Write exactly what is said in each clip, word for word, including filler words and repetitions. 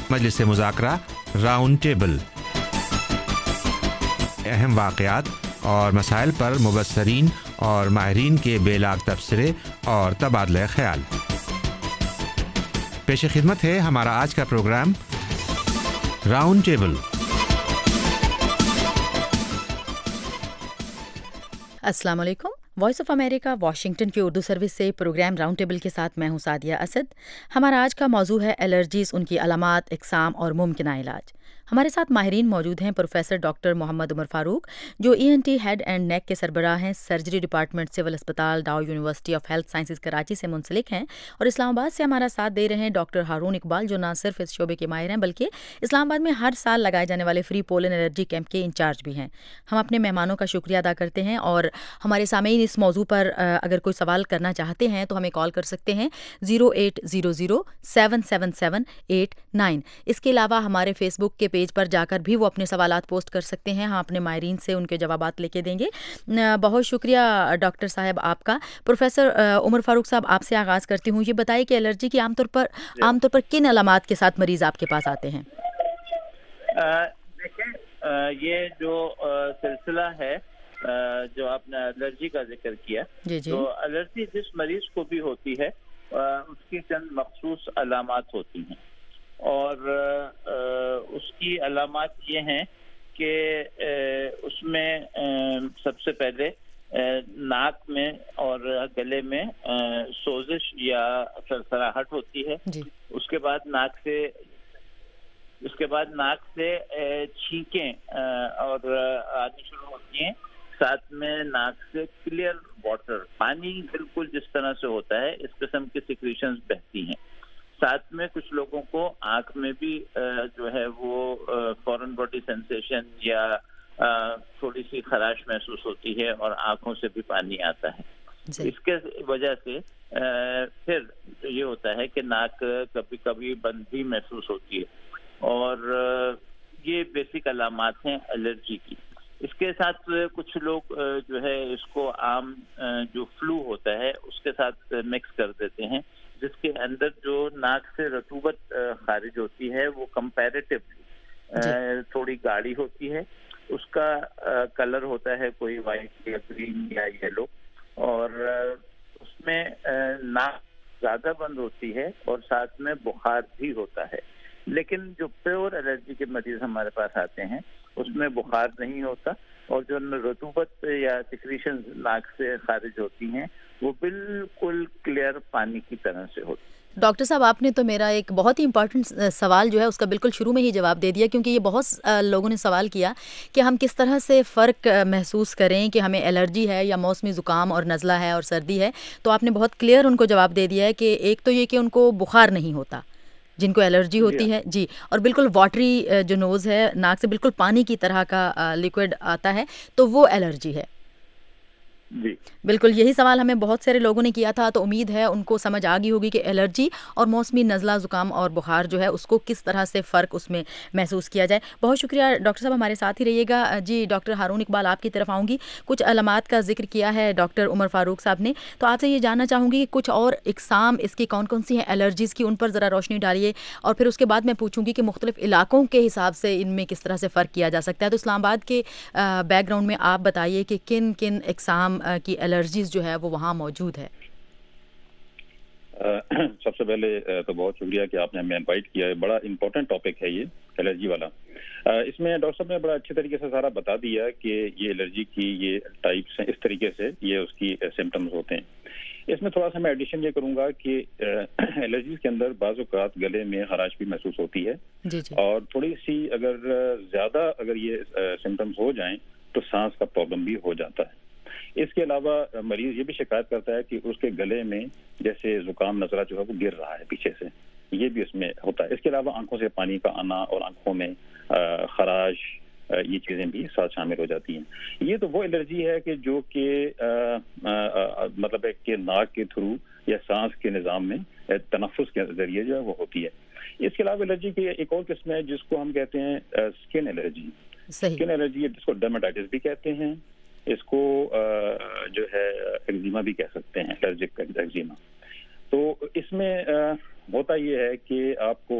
मजलिस मुज़ाकरा round table, अहम वाक़यात और मसाइल पर मुबस्सरीन और माहिरीन के बेलाग तबसरे और तबादला ख्याल। पेश खिदमत है हमारा आज का प्रोग्राम राउंड टेबल। अस्सलाम वालेकुम। वॉइस ऑफ अमेरिका वाशिंगटन की उर्दू सर्विस से प्रोग्राम राउंड टेबल के साथ मैं हूं सादिया असद। हमारा आज का मौजू है एलर्जीज़, उनकी अलामात, इकसाम और मुमकिन इलाज। हमारे साथ माहिरीन मौजूद हैं। प्रोफेसर डॉक्टर मोहम्मद उमर फारूक जो E N T head and neck के सरबराह हैं, सर्जरी डिपार्टमेंट सिविल अस्पताल Dow university of health sciences Karachi से मुंसलिक हैं, और इस्लामाबाद से हमारा साथ दे रहे हैं डॉक्टर हारून इकबाल जो न सिर्फ इस शोबे के माहिर हैं बल्कि इस्लामाबाद में हर साल लगाए जाने वाले फ्री पोलन एलर्जी कैंप के इंचार्ज भी हैं। हम अपने मेहमानों का शुक्रिया अदा करते हैं, और हमारे सामईन इस मौजू पर अगर कोई सवाल करना चाहते हैं तो हमें कॉल कर सकते हैं zero eight zero zero seven seven seven eight nine. इसके अलावा हमारे फेसबुक के पेज पर जाकर भी वो अपने सवालात पोस्ट कर सकते हैं। हम अपने माहिरीन से उनके जवाबात लेके देंगे। बहुत शुक्रिया डॉक्टर साहब आपका। प्रोफेसर उमर फारूक साहब, आपसे आगाज़ करती हूँ। ये बताइए कि एलर्जी की आमतौर पर आमतौर पर किन अलामात के साथ मरीज़ आपके पास आते हैं? देखिए, ये जो सिलसिला है जो आपने एलर्जी का जिक्र किया, जी जी। तो एलर्जी जिस मरीज को भी होती है उसकी चंद मखसूस अलामात होती हैं, और उसकी अलामात ये हैं कि उसमें सबसे पहले नाक में और गले में सोजिश या सरसराहट होती है। जी। उसके बाद नाक से उसके बाद नाक से छींकें और आनी शुरू होती हैं। साथ में नाक से क्लियर वाटर, पानी बिल्कुल जिस तरह से होता है इस किस्म की सिक्रीशंस बहती हैं। साथ में कुछ लोगों को आंख में भी जो है वो फॉरेन बॉडी सेंसेशन या थोड़ी सी खराश महसूस होती है और आंखों से भी पानी आता है। इसके वजह से फिर ये होता है कि नाक कभी कभी बंद भी महसूस होती है, और ये बेसिक अलामात हैं एलर्जी की। इसके साथ कुछ लोग जो है इसको आम जो फ्लू होता है उसके साथ मिक्स कर देते हैं, जिसके अंदर जो नाक से रतूबत खारिज होती है वो कंपैरेटिवली थोड़ी गाढ़ी होती है। उसका कलर होता है कोई वाइट या ग्रीन या येलो, और उसमें नाक ज़्यादा बंद होती है और साथ में बुखार भी होता है। लेकिन जो प्योर एलर्जी के मरीज हमारे पास आते हैं उसमें बुखार नहीं होता, और जो रतूबत या सिक्रीशन नाक से खारिज होती हैं वो बिल्कुल क्लियर पानी की तरह से होती है। डॉक्टर साहब, आपने तो मेरा एक बहुत ही इंपॉर्टेंट सवाल जो है उसका बिल्कुल शुरू में ही जवाब दे दिया, क्योंकि ये बहुत लोगों ने सवाल किया कि हम किस तरह से फ़र्क महसूस करें कि हमें एलर्जी है या मौसमी ज़ुकाम और नज़ला है और सर्दी है। तो आपने बहुत क्लियर उनको जवाब दे दिया है कि एक तो ये कि उनको बुखार नहीं होता जिनको एलर्जी होती है जी, और बिल्कुल वाटरी जो नोज़ है, नाक से बिल्कुल पानी की तरह का लिक्विड आता है, तो वो एलर्जी है जी। बिल्कुल यही सवाल हमें बहुत सारे लोगों ने किया था, तो उम्मीद है उनको समझ आ गई होगी कि एलर्जी और मौसमी नज़ला ज़ुकाम और बुखार जो है उसको किस तरह से फ़र्क उसमें महसूस किया जाए। बहुत शुक्रिया डॉक्टर साहब, हमारे साथ ही रहिएगा। जी डॉक्टर हारून इकबाल, आपकी तरफ आऊँगी। कुछ अलामात का जिक्र किया है डॉक्टर उमर फारूक साहब ने, तो आपसे ये जानना चाहूँगी कि कुछ और इकसाम इसकी कौन कौन सी हैं एलर्जीज़ की, उन पर ज़रा रोशनी डालिए, और फिर उसके बाद मैं पूछूँगी कि मुख्तलिफ इलाकों के हिसाब से इनमें किस तरह से फ़र्क किया जा सकता है। तो इस्लामाबाद के बैकग्राउंड में आप बताइए कि किन किन इकसाम की एलर्जीज जो है वो वहाँ मौजूद है। सबसे पहले तो बहुत शुक्रिया कि आपने हमें इनवाइट किया है। बड़ा इम्पोर्टेंट टॉपिक है ये एलर्जी वाला। इसमें डॉक्टर साहब ने बड़ा अच्छे तरीके से सारा बता दिया कि ये एलर्जी की ये टाइप्स हैं, इस तरीके से ये उसकी सिम्टम्स होते हैं। इसमें थोड़ा सा मैं एडिशन ये करूंगा कि एलर्जी के अंदर बाज़ औक़ात गले में खराश भी महसूस होती है, जी जी। और थोड़ी सी अगर ज़्यादा अगर ये सिम्टम्स हो जाएं तो सांस का प्रॉब्लम भी हो जाता है। इसके अलावा मरीज ये भी शिकायत करता है कि उसके गले में जैसे जुकाम नजरा जो है वो गिर रहा है पीछे से, ये भी उसमें होता है। इसके अलावा आंखों से पानी का आना और आंखों में खराश, ये चीजें भी साथ शामिल हो जाती हैं। ये तो वो एलर्जी है कि जो कि मतलब है कि नाक के थ्रू या सांस के निज़ाम में तनफ्फुस के जरिए जो है वो होती है। इसके अलावा एलर्जी की एक और किस्म है जिसको हम कहते हैं स्किन एलर्जी। स्किन एलर्जी जिसको डर्मेटाइटिस भी कहते हैं, इसको जो है एक्जिमा भी कह सकते हैं, एलर्जिक एक्जिमा। तो इसमें होता ये है कि आपको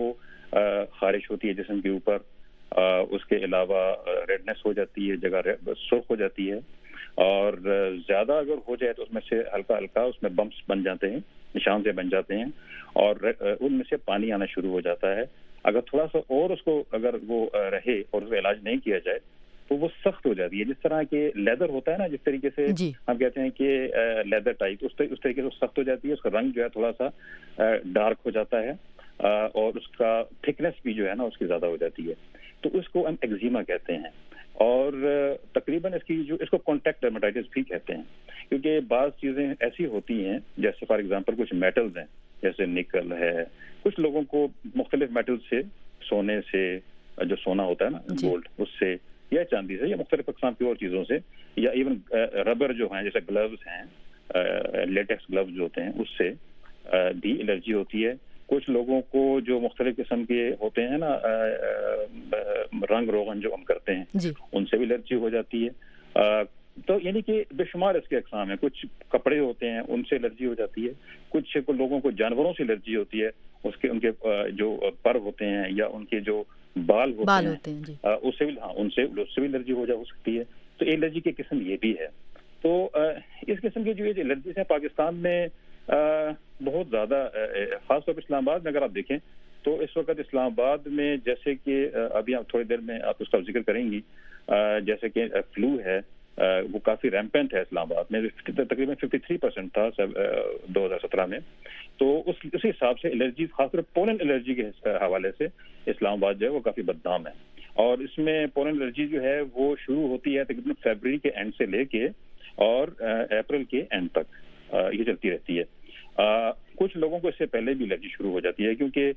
خارش ہوتی ہے جسم کے اوپر، اس کے علاوہ ریڈنس ہو جاتی ہے، جگہ سرخ ہو جاتی ہے، اور زیادہ اگر ہو جائے تو اس میں سے ہلکا ہلکا اس میں بمپس بن جاتے ہیں، نشان سے بن جاتے ہیں، اور ان میں سے پانی آنا شروع ہو جاتا ہے. اگر تھوڑا سا اور اس کو اگر وہ رہے اور اس کا علاج نہیں کیا جائے تو وہ سخت ہو جاتی ہے. جس طرح کہ لیدر ہوتا ہے نا، جس طریقے سے جی. ہم کہتے ہیں کہ لیدر ٹائپ، اس طریقے سے سخت ہو جاتی ہے. اس کا رنگ جو ہے تھوڑا سا ڈارک ہو جاتا ہے، اور اس کا تھکنس بھی جو ہے نا اس کی زیادہ ہو جاتی ہے. تو اس کو ہم ایگزیما کہتے ہیں، اور تقریباً اس کی جو اس کو کانٹیکٹ ڈرمیٹائٹس بھی کہتے ہیں، کیونکہ بعض چیزیں ایسی ہوتی ہیں جیسے فار ایگزامپل کچھ میٹلز ہیں جیسے نکل ہے، کچھ لوگوں کو مختلف میٹل سے، سونے سے، جو سونا ہوتا ہے نا گولڈ، اس سے یا چاندی سے یا مختلف اقسام کی اور چیزوں سے، یا ایون ربر جو ہیں جیسے گلوز ہیں، لیٹیکس گلوز جو ہوتے ہیں، اس سے بھی الرجی ہوتی ہے. کچھ لوگوں کو جو مختلف قسم کے ہوتے ہیں نا رنگ روغن جو ہم کرتے ہیں جی. ان سے بھی الرجی ہو جاتی ہے. تو یعنی کہ بے شمار اس کے اقسام ہیں. کچھ کپڑے ہوتے ہیں ان سے الرجی ہو جاتی ہے، کچھ لوگوں کو جانوروں سے الرجی ہوتی ہے، اس کے ان کے جو پر ہوتے ہیں یا ان کے جو بال ہوتے بال ہیں, ہوتے ہیں جی. اس سے بھی ہاں ان سے اس سے بھی الرجی ہو جا ہو سکتی ہے. تو الرجی کی قسم یہ بھی ہے. تو اس قسم کی جو یہ الرجیز ہیں پاکستان میں بہت زیادہ، خاص طور پر اسلام آباد میں اگر آپ دیکھیں تو اس وقت اسلام آباد میں جیسے کہ ابھی آپ تھوڑی دیر میں آپ اس کا ذکر کریں گی، جیسے کہ فلو ہے وہ کافی ریمپینٹ ہے اسلام آباد میں، تقریباً ففٹی تھری پرسینٹ تھا دو ہزار سترہ میں. تو اس اسی حساب سے الرجیز خاص طور پولن الرجی کے حوالے سے اسلام آباد جو ہے وہ کافی بدنام ہے. اور اس میں پولن الرجی جو ہے وہ شروع ہوتی ہے تقریباً فیبرری کے اینڈ سے لے کے اور اپریل کے اینڈ تک یہ چلتی رہتی ہے. کچھ لوگوں کو اس سے پہلے بھی الرجی شروع ہو جاتی ہے کیونکہ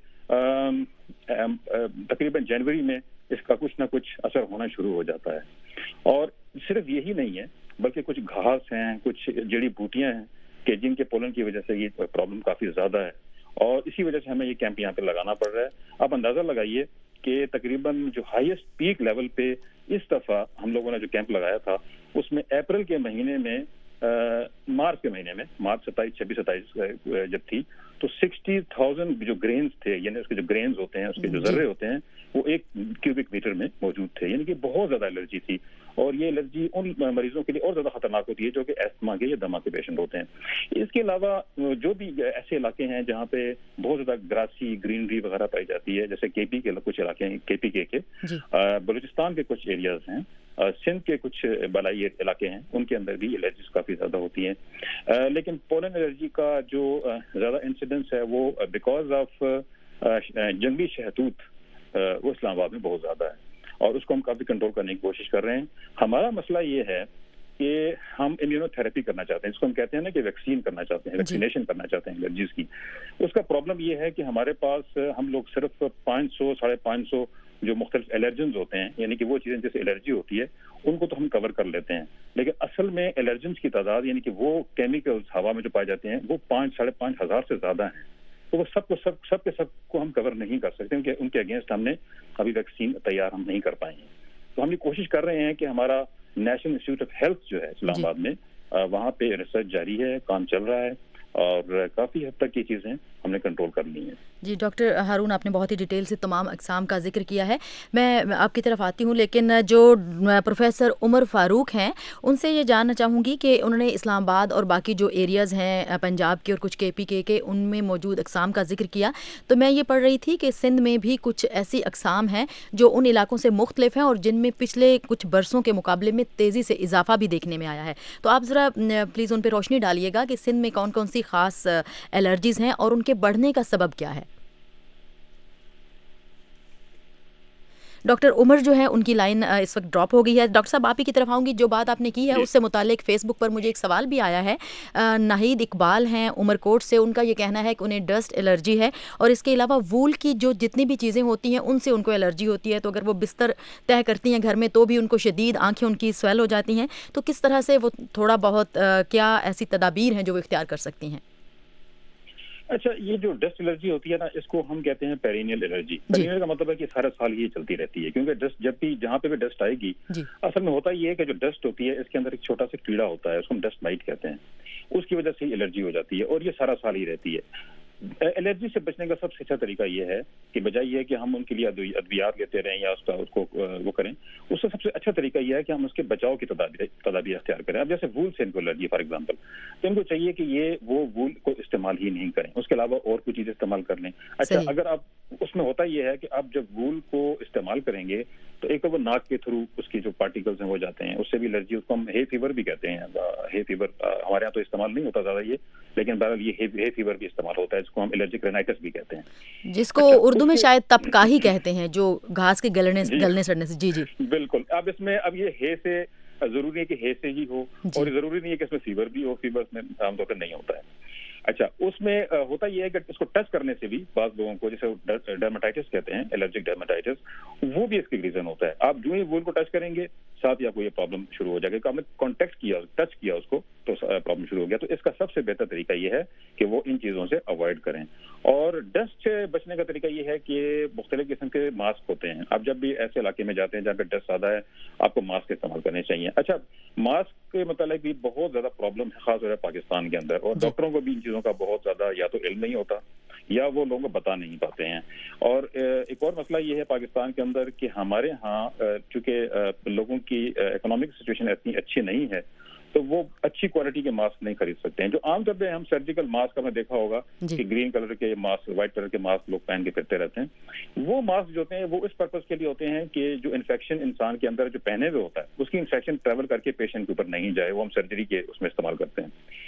تقریباً جنوری میں اس کا کچھ نہ کچھ اثر ہونا شروع ہو جاتا ہے. اور صرف یہی نہیں ہے بلکہ کچھ گھاس ہیں، کچھ جڑی بوٹیاں ہیں کہ جن کے پولن کی وجہ سے یہ پرابلم کافی زیادہ ہے، اور اسی وجہ سے ہمیں یہ کیمپ یہاں پہ لگانا پڑ رہا ہے. آپ اندازہ لگائیے کہ تقریباً جو ہائیسٹ پیک لیول پہ اس دفعہ ہم لوگوں نے جو کیمپ لگایا تھا اس میں اپریل کے مہینے میں، مارچ کے مہینے میں، مارچ ستائیس چھبیس ستائیس جب تھی تو سکسٹی تھاؤزینڈ جو گرینز تھے، یعنی اس کے جو گرینز ہوتے ہیں، اس کے جو ذرے ہوتے ہیں، وہ ایک کیوبک میٹر میں موجود تھے. یعنی کہ بہت زیادہ الرجی تھی. اور یہ الرجی ان مریضوں کے لیے اور زیادہ خطرناک ہوتی ہے جو کہ ایستھما کے یا دما کے پیشنٹ ہوتے ہیں. اس کے علاوہ جو بھی ایسے علاقے ہیں جہاں پہ بہت زیادہ گراسی گرینری وغیرہ پائی جاتی ہے، جیسے کے پی کے کچھ علاقے ہیں، کے پی کے کے بلوچستان کے کچھ ایریاز ہیں، سندھ کے کچھ بالائی علاقے ہیں، ان کے اندر بھی الرجیز کافی زیادہ ہوتی ہیں. لیکن پولن الرجی کا جو زیادہ انسیڈنس ہے وہ بیکاز آف جنگلی شہتوت وہ اسلام آباد میں بہت زیادہ ہے، اور اس کو ہم کافی کنٹرول کرنے کی کوشش کر رہے ہیں. ہمارا مسئلہ یہ ہے کہ ہم امیونو تھراپی کرنا چاہتے ہیں، اس کو ہم کہتے ہیں نا کہ ویکسین کرنا چاہتے ہیں، ویکسینیشن کرنا چاہتے ہیں الرجیز کی. اس کا پرابلم یہ ہے کہ ہمارے پاس ہم لوگ صرف پانچ سو ساڑھے پانچ سو جو مختلف الرجنز ہوتے ہیں، یعنی کہ وہ چیزیں جیسے الرجی ہوتی ہے ان کو تو ہم کور کر لیتے ہیں، لیکن اصل میں الرجنز کی تعداد یعنی کہ وہ کیمیکلز ہوا میں جو پائے جاتے ہیں وہ پانچ ساڑھے پانچ ہزار سے زیادہ ہیں. تو وہ سب کو سب سب کے سب کو ہم کور نہیں کر سکتے کیونکہ ان کے اگینسٹ ہم نے ابھی ویکسین تیار ہم نہیں کر پائے ہیں. تو ہم یہ کوشش کر رہے ہیں کہ ہمارا نیشنل انسٹیٹیوٹ آف ہیلتھ جو ہے اسلام آباد میں، وہاں پہ ریسرچ جاری ہے، کام چل رہا ہے، اور کافی حد تک یہ چیزیں ہم نے کنٹرول کر لی ہیں. جی ڈاکٹر ہارون، آپ نے بہت ہی ڈیٹیل سے تمام اقسام کا ذکر کیا ہے. میں آپ کی طرف آتی ہوں، لیکن جو پروفیسر عمر فاروق ہیں ان سے یہ جاننا چاہوں گی کہ انہوں نے اسلام آباد اور باقی جو ایریاز ہیں پنجاب کے اور کچھ کے پی کے کے ان میں موجود اقسام کا ذکر کیا. تو میں یہ پڑھ رہی تھی کہ سندھ میں بھی کچھ ایسی اقسام ہیں جو ان علاقوں سے مختلف ہیں اور جن میں پچھلے کچھ برسوں کے مقابلے میں تیزی سے اضافہ بھی دیکھنے میں آیا ہے. تو آپ ذرا پلیز ان پہ روشنی ڈالیے گا کہ سندھ میں کون کون سی خاص الرجیز ہیں اور ان کے بڑھنے کا سبب کیا ہے. ڈاکٹر عمر جو ہے ان کی لائن اس وقت ڈراپ ہو گئی ہے. ڈاکٹر صاحب آپ ہی کی طرف آؤں گی. جو بات آپ نے کی ہے اس سے متعلق فیس بک پر مجھے ایک سوال بھی آیا ہے. ناہید اقبال ہیں عمر کوٹ سے، ان کا یہ کہنا ہے کہ انہیں ڈسٹ الرجی ہے اور اس کے علاوہ وول کی جو جتنی بھی چیزیں ہوتی ہیں ان سے ان کو الرجی ہوتی ہے. تو اگر وہ بستر طے کرتی ہیں گھر میں تو بھی ان کو شدید آنکھیں ان کی سویل ہو جاتی ہیں. تو کس طرح سے وہ تھوڑا بہت کیا ایسی تدابیر ہیں جو وہ اختیار کر سکتی ہیں؟ اچھا، یہ جو ڈسٹ الرجی ہوتی ہے نا اس کو ہم کہتے ہیں پیرینیل الرجی. پیرینیل کا مطلب ہے کہ سارا سال یہ چلتی رہتی ہے، کیونکہ ڈسٹ جب بھی جہاں پہ بھی ڈسٹ آئے گی اصل میں ہوتا یہ ہے کہ جو ڈسٹ ہوتی ہے اس کے اندر ایک چھوٹا سا کیڑا ہوتا ہے، اس کو ہم ڈسٹ مائٹ کہتے ہیں. اس کی وجہ سے الرجی ہو جاتی ہے اور یہ سارا سال ہی رہتی ہے. الرجی سے بچنے کا سب سے اچھا طریقہ یہ ہے کہ بجائے یہ ہے کہ ہم ان کے لیے ادویات لیتے رہیں یا اس کا اس کو وہ کریں، اس سے سب سے اچھا طریقہ یہ ہے کہ ہم اس کے بچاؤ کی تدابیر تدابیر اختیار کریں. اب جیسے وول سے ان کو الرجی فار ایگزامپل، تو ان کو چاہیے کہ یہ وہ وول کو استعمال ہی نہیں کریں، اس کے علاوہ اور کوئی چیز استعمال کر لیں. اچھا اگر آپ اس میں ہوتا یہ ہے کہ آپ جب وول کو استعمال کریں گے تو ایک تو وہ ناک کے تھرو اس کی جو پارٹیکلز ہیں وہ جاتے ہیں، اس سے بھی الرجی، اس کو ہم ہے فیور بھی کہتے ہیں. ہے فیور ہمارے یہاں تو استعمال نہیں ہوتا زیادہ یہ، لیکن بہرحال یہ ہے فیور بھی استعمال ہوتا ہے، جس کو ہم الرجک رینائٹس بھی کہتے ہیں، جس کو اردو میں شاید تپکاہی کہتے ہیں، جو گھاس کے گلنے گلنے سڑنے سے. جی جی بالکل. اب اس میں اب یہ ہے سے ضروری ہے کہ ہے سے ہی ہو، اور ضروری نہیں ہے کہ اس میں فیور بھی ہو، فیور میں عام طور پر نہیں ہوتا ہے. اچھا اس میں ہوتا یہ ہے کہ اس کو ٹچ کرنے سے بھی بعض لوگوں کو، جیسے ڈرماٹائٹس کہتے ہیں، الرجک ڈرماٹائٹس، وہ بھی اس کی ریزن ہوتا ہے. آپ جو ہی وول کو ٹچ کریں گے ساتھ ہی آپ کو یہ پرابلم شروع ہو جائے گا کہ آپ نے کانٹیکٹ کیا، ٹچ کیا اس کو تو پرابلم شروع ہو گیا. تو اس کا سب سے بہتر طریقہ یہ ہے کہ وہ ان چیزوں سے اوائڈ کریں. اور ڈسٹ سے بچنے کا طریقہ یہ ہے کہ مختلف قسم کے ماسک ہوتے ہیں. آپ جب بھی ایسے علاقے میں جاتے ہیں جہاں پہ ڈسٹ زیادہ ہے، آپ کو ماسک استعمال کرنے چاہیے. اچھا ماسک کے متعلق بھی بہت زیادہ پرابلم ہے، خاص طور پر پاکستان کے اندر، اور ڈاکٹروں کو بھی ان چیزوں کا بہت زیادہ یا تو علم نہیں ہوتا یا وہ لوگوں کو بتا نہیں پاتے ہیں. اور ایک اور مسئلہ یہ ہے پاکستان کے اندر کہ ہمارے ہاں چونکہ لوگوں کی اکنامک سچویشن اتنی اچھی نہیں ہے تو وہ اچھی کوالٹی کے ماسک نہیں خرید سکتے ہیں. جو عام طور پہ ہم سرجیکل ماسک ہم نے دیکھا ہوگا کہ گرین کلر کے ماسک، وائٹ کلر کے ماسک لوگ پہن کے پھرتے رہتے ہیں. وہ ماسک جو ہوتے ہیں وہ اس پرپز کے لیے ہوتے ہیں کہ جو انفیکشن انسان کے اندر جو پہنے ہوئے ہوتا ہے اس کی انفیکشن ٹریول کر کے پیشنٹ کے اوپر نہیں جائے، وہ ہم سرجری کے اس میں استعمال کرتے ہیں.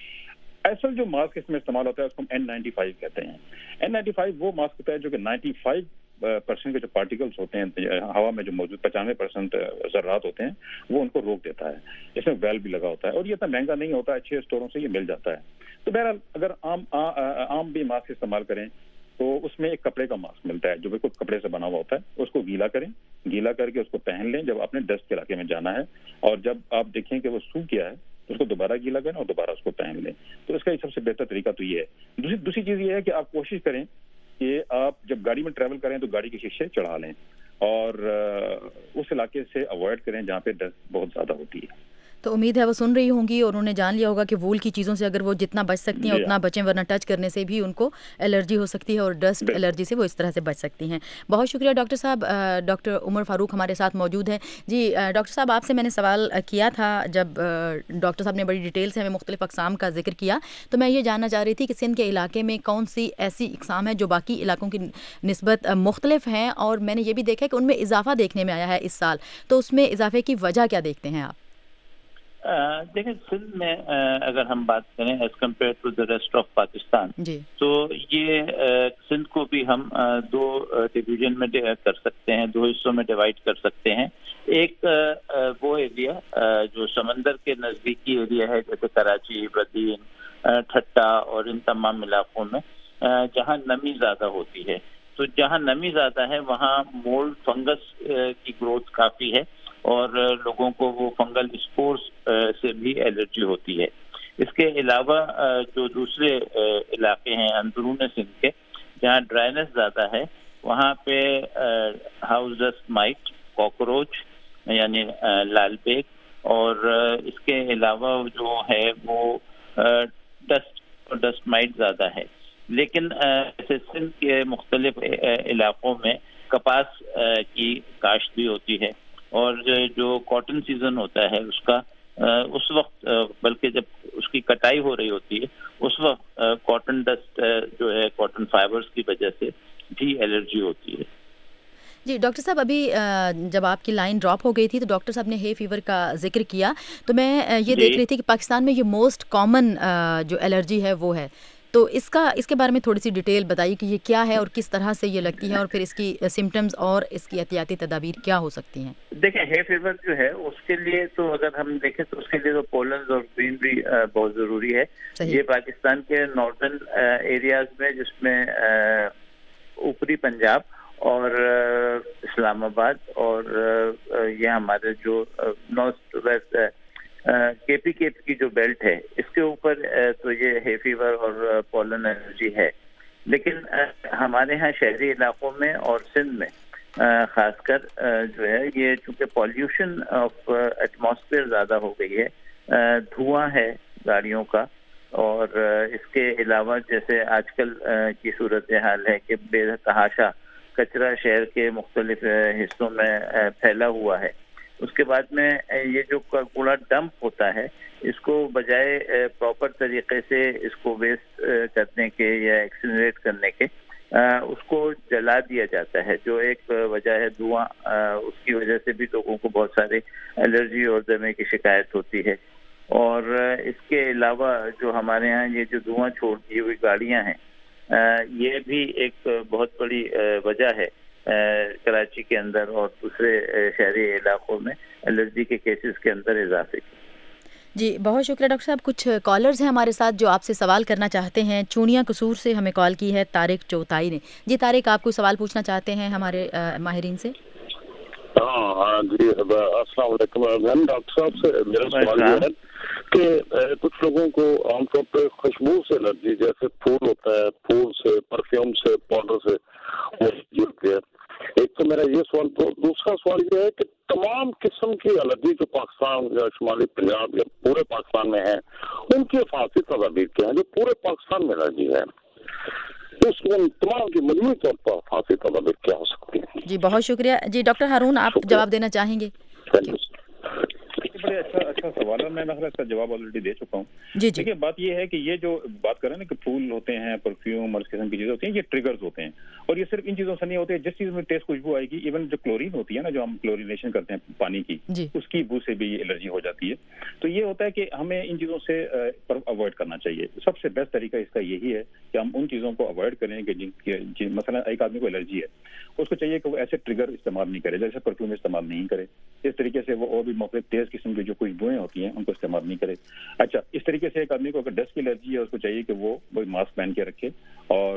اصل جو ماسک اس میں استعمال ہوتا ہے اس کو ہم این نائنٹی فائیو کہتے ہیں. این نائنٹی فائیو وہ ماسک ہوتا ہے جو کہ نائنٹی فائیو پرسینٹ کے جو پارٹیکلس ہوتے ہیں ہوا میں جو موجود پچانوے پرسینٹ ذرات ہوتے ہیں وہ ان کو روک دیتا ہے. اس میں ویل بھی لگا ہوتا ہے اور یہ اتنا مہنگا نہیں ہوتا ہے، اچھے اسٹوروں سے یہ مل جاتا ہے. تو بہرحال اگر عام عام بھی ماسک استعمال کریں تو اس میں ایک کپڑے کا ماسک ملتا ہے جو بالکل کپڑے سے بنا ہوا ہوتا ہے. اس کو گیلا کریں، گیلا کر کے اس کو پہن لیں جب آپ نے ڈسٹ کے علاقے میں جانا ہے، اور جب آپ دیکھیں کہ وہ سوکھ گیا ہے اس کو دوبارہ گیلا کریں اور دوبارہ اس کو پہن لیں. تو اس کا سب سے بہتر طریقہ تو یہ ہے. دوسری دوسری چیز یہ ہے کہ آپ کوشش کریں کہ آپ جب گاڑی میں ٹریول کریں تو گاڑی کے شیشے چڑھا لیں اور اس علاقے سے اوائڈ کریں جہاں پہ ڈسٹ بہت زیادہ ہوتی ہے. تو امید ہے وہ سن رہی ہوں گی اور انہوں نے جان لیا ہوگا کہ وول کی چیزوں سے اگر وہ جتنا بچ سکتی ہیں اتنا بچیں، ورنہ ٹچ کرنے سے بھی ان کو الرجی ہو سکتی ہے اور ڈسٹ الرجی سے وہ اس طرح سے بچ سکتی ہیں. بہت شکریہ ڈاکٹر صاحب. ڈاکٹر عمر فاروق ہمارے ساتھ موجود ہیں. جی ڈاکٹر صاحب، آپ سے میں نے سوال کیا تھا جب ڈاکٹر صاحب نے بڑی ڈیٹیل سے ہمیں مختلف اقسام کا ذکر کیا، تو میں یہ جاننا چاہ رہی تھی کہ سندھ کے علاقے میں کون سی ایسی اقسام ہیں جو باقی علاقوں کی نسبت مختلف ہیں، اور میں نے یہ بھی دیکھا کہ ان میں اضافہ دیکھنے میں آیا ہے اس سال، تو اس میں اضافے کی وجہ کیا دیکھتے ہیں آپ؟ دیکھیں سندھ میں اگر ہم بات کریں as compare to the rest of Pakistan جی تو یہ سندھ کو بھی ہم دو ڈویژن میں کر سکتے ہیں، دو حصوں میں ڈیوائڈ کر سکتے ہیں. ایک وہ ایریا جو سمندر کے نزدیکی ایریا ہے جیسے کراچی، بدین، ٹھٹا اور ان تمام علاقوں میں جہاں نمی زیادہ ہوتی ہے. تو جہاں نمی زیادہ ہے وہاں مولڈ فنگس کی گروتھ کافی ہے اور لوگوں کو وہ فنگل اسپورس سے بھی الرجی ہوتی ہے. اس کے علاوہ جو دوسرے علاقے ہیں اندرون سندھ کے جہاں ڈرائنس زیادہ ہے وہاں پہ ہاؤس ڈسٹ مائٹ، کاکروچ یعنی لال بیگ، اور اس کے علاوہ جو ہے وہ ڈسٹ اور ڈسٹ مائٹ زیادہ ہے. لیکن ایسے سندھ کے مختلف علاقوں میں کپاس کی کاشت بھی ہوتی ہے اور جو کاٹن سیزن ہوتا ہے اس کا اس وقت، بلکہ جب اس کی کٹائی ہو رہی ہوتی ہے اس وقت کاٹن ڈسٹ جو ہے کاٹن فائبرز کی وجہ سے بھی الرجی ہوتی ہے. جی ڈاکٹر صاحب، ابھی جب آپ کی لائن ڈراپ ہو گئی تھی تو ڈاکٹر صاحب نے ہے فیور کا ذکر کیا، تو میں یہ دیکھ رہی تھی کہ پاکستان میں یہ موسٹ کامن جو الرجی ہے وہ ہے، تو اس کا اس کے بارے میں تھوڑی سی ڈیٹیل بتائیے کہ یہ کیا ہے اور کس طرح سے یہ لگتی ہے اور پھر اس کی سمٹمز اور اس کی احتیاطی تدابیر کیا ہو سکتی ہیں. دیکھیں ہے فیور جو ہے اس کے لیے تو اگر ہم دیکھیں تو اس کے لیے تو پولنز اور گرینری بہت ضروری ہے. یہ پاکستان کے ناردرن ایریاز میں جس میں اوپری پنجاب اور اسلام آباد اور یہ ہمارے جو نارتھ ویسٹ کے پی کے کی جو بیلٹ ہے اس کے اوپر تو یہ ہے فیور اور پولن الرجی ہے. لیکن ہمارے ہاں شہری علاقوں میں اور سندھ میں خاص کر جو ہے یہ چونکہ پالیوشن آف ایٹماسفیئر زیادہ ہو گئی ہے، دھواں ہے گاڑیوں کا اور اس کے علاوہ جیسے آج کل کی صورتحال ہے کہ بے تحاشا کچرا شہر کے مختلف حصوں میں پھیلا ہوا ہے. اس کے بعد میں یہ جو کوڑا ڈمپ ہوتا ہے اس کو بجائے پراپر طریقے سے اس کو ویسٹ کرنے کے یا ایکسنریٹ کرنے کے اس کو جلا دیا جاتا ہے, جو ایک وجہ ہے دھواں. اس کی وجہ سے بھی لوگوں کو بہت سارے الرجی اور دمے کی شکایت ہوتی ہے. اور اس کے علاوہ جو ہمارے ہاں یہ جو دھواں چھوڑتی ہوئی گاڑیاں ہیں یہ بھی ایک بہت بڑی وجہ ہے کراچی کے اندر اور دوسرے شہری علاقوں میں الرجی کے کیسز کے اندر اضافے کی. جی بہت شکریہ ڈاکٹر صاحب. کچھ کالرز ہیں ہمارے ساتھ جو آپ سے سوال کرنا چاہتے ہیں. چونیا قصور سے ہمیں کال کی ہے طارق چوتائی نے. جی طارق, آپ کو سوال پوچھنا چاہتے ہیں ہمارے ماہرین سے؟ ہاں جی السلام علیکم. ڈاکٹر صاحب سے میرا سوال یہ ہے کہ کچھ لوگوں کو عام طور پہ خوشبو سے الرجی, جیسے پھول ہوتا ہے, پھول سے, پرفیوم سے, پاؤڈر سے ہوتی ہے. ایک تو میرا یہ سوال. تو دوسرا سوال یہ ہے کہ تمام قسم کی الرجی جو پاکستان یا شمالی پنجاب یا پورے پاکستان میں ہیں ان کی حفاظتی تدابیر کیا ہیں جو پورے پاکستان میں الرجی ہے, اس میں تمام کی مجموعی طور پر حفاظتی تدابیر کیا ہو سکتی ہیں؟ جی بہت شکریہ. جی ڈاکٹر ہارون, آپ جواب دینا چاہیں گے؟ بڑے اچھا اچھا سوال ہے. میں اس کا جواب آلریڈی دے چکا ہوں. جی جی. دیکھیے بات یہ ہے کہ یہ جو بات کر رہے ہیں نا کہ پھول ہوتے ہیں, پرفیوم اور اس قسم کی چیزیں ہوتی ہیں, یہ ٹریگرز ہوتے ہیں. اور یہ صرف ان چیزوں سے نہیں ہوتے. جس چیز میں ٹیسٹ خوشبو آئے گی, ایون جو کلورین ہوتی ہے نا, جو ہم کلورینیشن کرتے ہیں پانی کی, اس کی بو سے بھی الرجی ہو جاتی ہے. تو یہ ہوتا ہے کہ ہمیں ان چیزوں سے اوائڈ کرنا چاہیے. سب سے بیسٹ طریقہ اس کا یہی ہے کہ ہم ان چیزوں کو اوائڈ کریں کہ جن مثلا ایک آدمی کو الرجی ہے, اس کو چاہیے کہ وہ ایسے ٹریگر استعمال نہیں کرے, جیسے پرفیوم استعمال نہیں کرے. اس طریقے سے وہ اور بھی مختلف تیز قسم کی جو خوشبوئیں ہوتی ہیں ان کو استعمال نہیں کرے. اچھا, اس طریقے سے ایک آدمی کو اگر ڈسٹ کی الرجی ہے اس کو چاہیے کہ وہ ماسک پہن کے رکھے. اور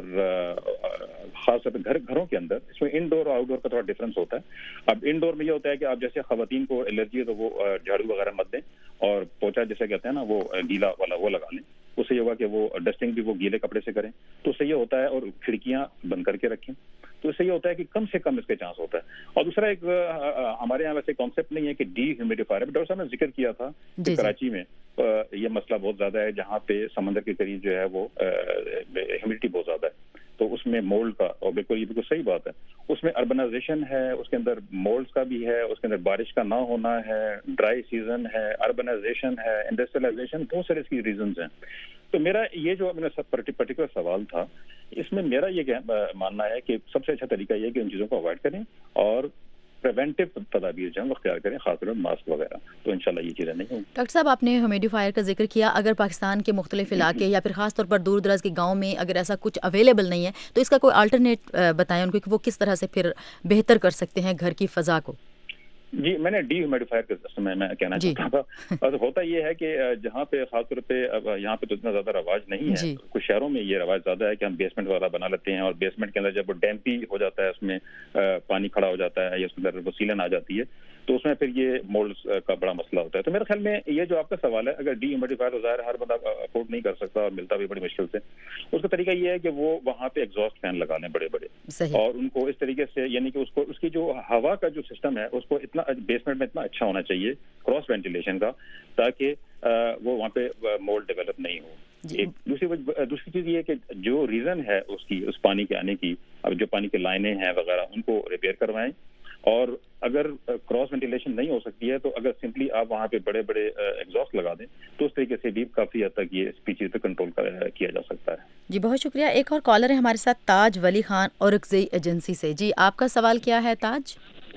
خاص طور پہ گھر گھروں کے اندر اس میں انڈور اور آؤٹ ڈور کا تھوڑا ڈفرینس ہوتا ہے. اب انڈور میں یہ ہوتا ہے کہ آپ جیسے خواتین کو الرجی ہے تو وہ جھاڑو وغیرہ مت دیں, اور پوچا جیسے کہتے ہیں نا وہ گیلا والا وہ لگا لیں. اس سے یہ ہوگا کہ وہ ڈسٹنگ بھی وہ گیلے کپڑے سے کریں, تو اس سے یہ ہوتا ہے. اور کھڑکیاں بند کر کے رکھیں, تو اس سے یہ ہوتا ہے کہ کم سے کم اس کے چانس ہوتا ہے. اور دوسرا ایک ہمارے یہاں ویسے کانسیپٹ نہیں ہے کہ ڈی ہیومیڈیفائر. ڈاکٹر صاحب نے ذکر کیا تھا کہ کراچی میں یہ مسئلہ بہت زیادہ ہے, جہاں پہ سمندر کے قریب جو ہے وہ ہیومیڈیٹی بہت زیادہ ہے, تو اس میں مولڈ کا, اور بالکل یہ بالکل صحیح بات ہے, اس میں اربنائزیشن ہے, اس کے اندر مولڈ کا بھی ہے, اس کے اندر بارش کا نہ ہونا ہے, ڈرائی سیزن ہے, اربنائزیشن ہے, انڈسٹریلائزیشن, بہت سارے اس کی ریزنز ہیں. تو میرا یہ جو پرٹیکولر سوال تھا, اس میں میرا یہ ماننا ہے کہ سب سے اچھا طریقہ یہ ہے کہ ان چیزوں کو اوائڈ کریں اور پریونٹیو تدابیر جو ہیں وہ اختیار کریں, خاص طور پر ماسک وغیرہ. تو انشاءاللہ یہ چیزیں نہیں ہوں. ڈاکٹر صاحب, آپ نے ہیومیڈیفائر کا ذکر کیا. اگر پاکستان کے مختلف علاقے یا پھر خاص طور پر دور دراز کے گاؤں میں اگر ایسا کچھ اویلیبل نہیں ہے تو اس کا کوئی آلٹرنیٹ بتائیں ان کو کہ وہ کس طرح سے پھر بہتر کر سکتے ہیں گھر کی فضا کو؟ جی, میں نے ڈی ہیومیڈیفائر کے میں میں کہنا چاہتا تھا. اور ہوتا یہ ہے کہ جہاں پہ خاص طور پہ یہاں پہ تو اتنا زیادہ رواج نہیں ہے, کچھ شہروں میں یہ رواج زیادہ ہے کہ ہم بیسمنٹ والا بنا لیتے ہیں, اور بیسمنٹ کے اندر جب وہ ڈیمپی ہو جاتا ہے, اس میں پانی کھڑا ہو جاتا ہے یا اس کے اندر وہ سیلن آ جاتی ہے, تو اس میں پھر یہ مولڈ کا بڑا مسئلہ ہوتا ہے. تو میرے خیال میں یہ جو آپ کا سوال ہے, اگر ڈی ہیومیڈیفائر تو ظاہر ہر بندہ افورڈ نہیں کر سکتا اور ملتا بھی بڑی مشکل سے, اس کا طریقہ یہ ہے کہ وہ وہاں پہ ایگزاسٹ فین لگا لیں بڑے بڑے, اور ان کو اس طریقے سے, یعنی کہ اس کو اس کی جو ہوا کا جو سسٹم ہے اس کو اتنا بیسمنٹ میں اتنا اچھا ہونا چاہیے کراس وینٹیلیشن کا, تاکہ وہ وہاں پہ مولڈ ڈیولپ نہیں ہو. ایک دوسری دوسری چیز یہ ہے کہ جو ریزن ہے اس کی اس پانی کے آنے کی, اب جو پانی کی لائنیں ہیں وغیرہ ان کو ریپیئر کروائیں. اور اگر کراس وینٹیلیشن نہیں ہو سکتی ہے تو اگر سمپلی آپ وہاں پہ بڑے بڑے ایگزاسٹ لگا دیں تو اس طریقے سے بھی کافی حد تک یہ اسپیچیز پہ کنٹرول کیا جا سکتا ہے. جی بہت شکریہ. ایک اور کالر ہے ہمارے ساتھ, تاج ولی خان اورکزئی ایجنسی سے. جی آپ کا سوال کیا ہے تاج؟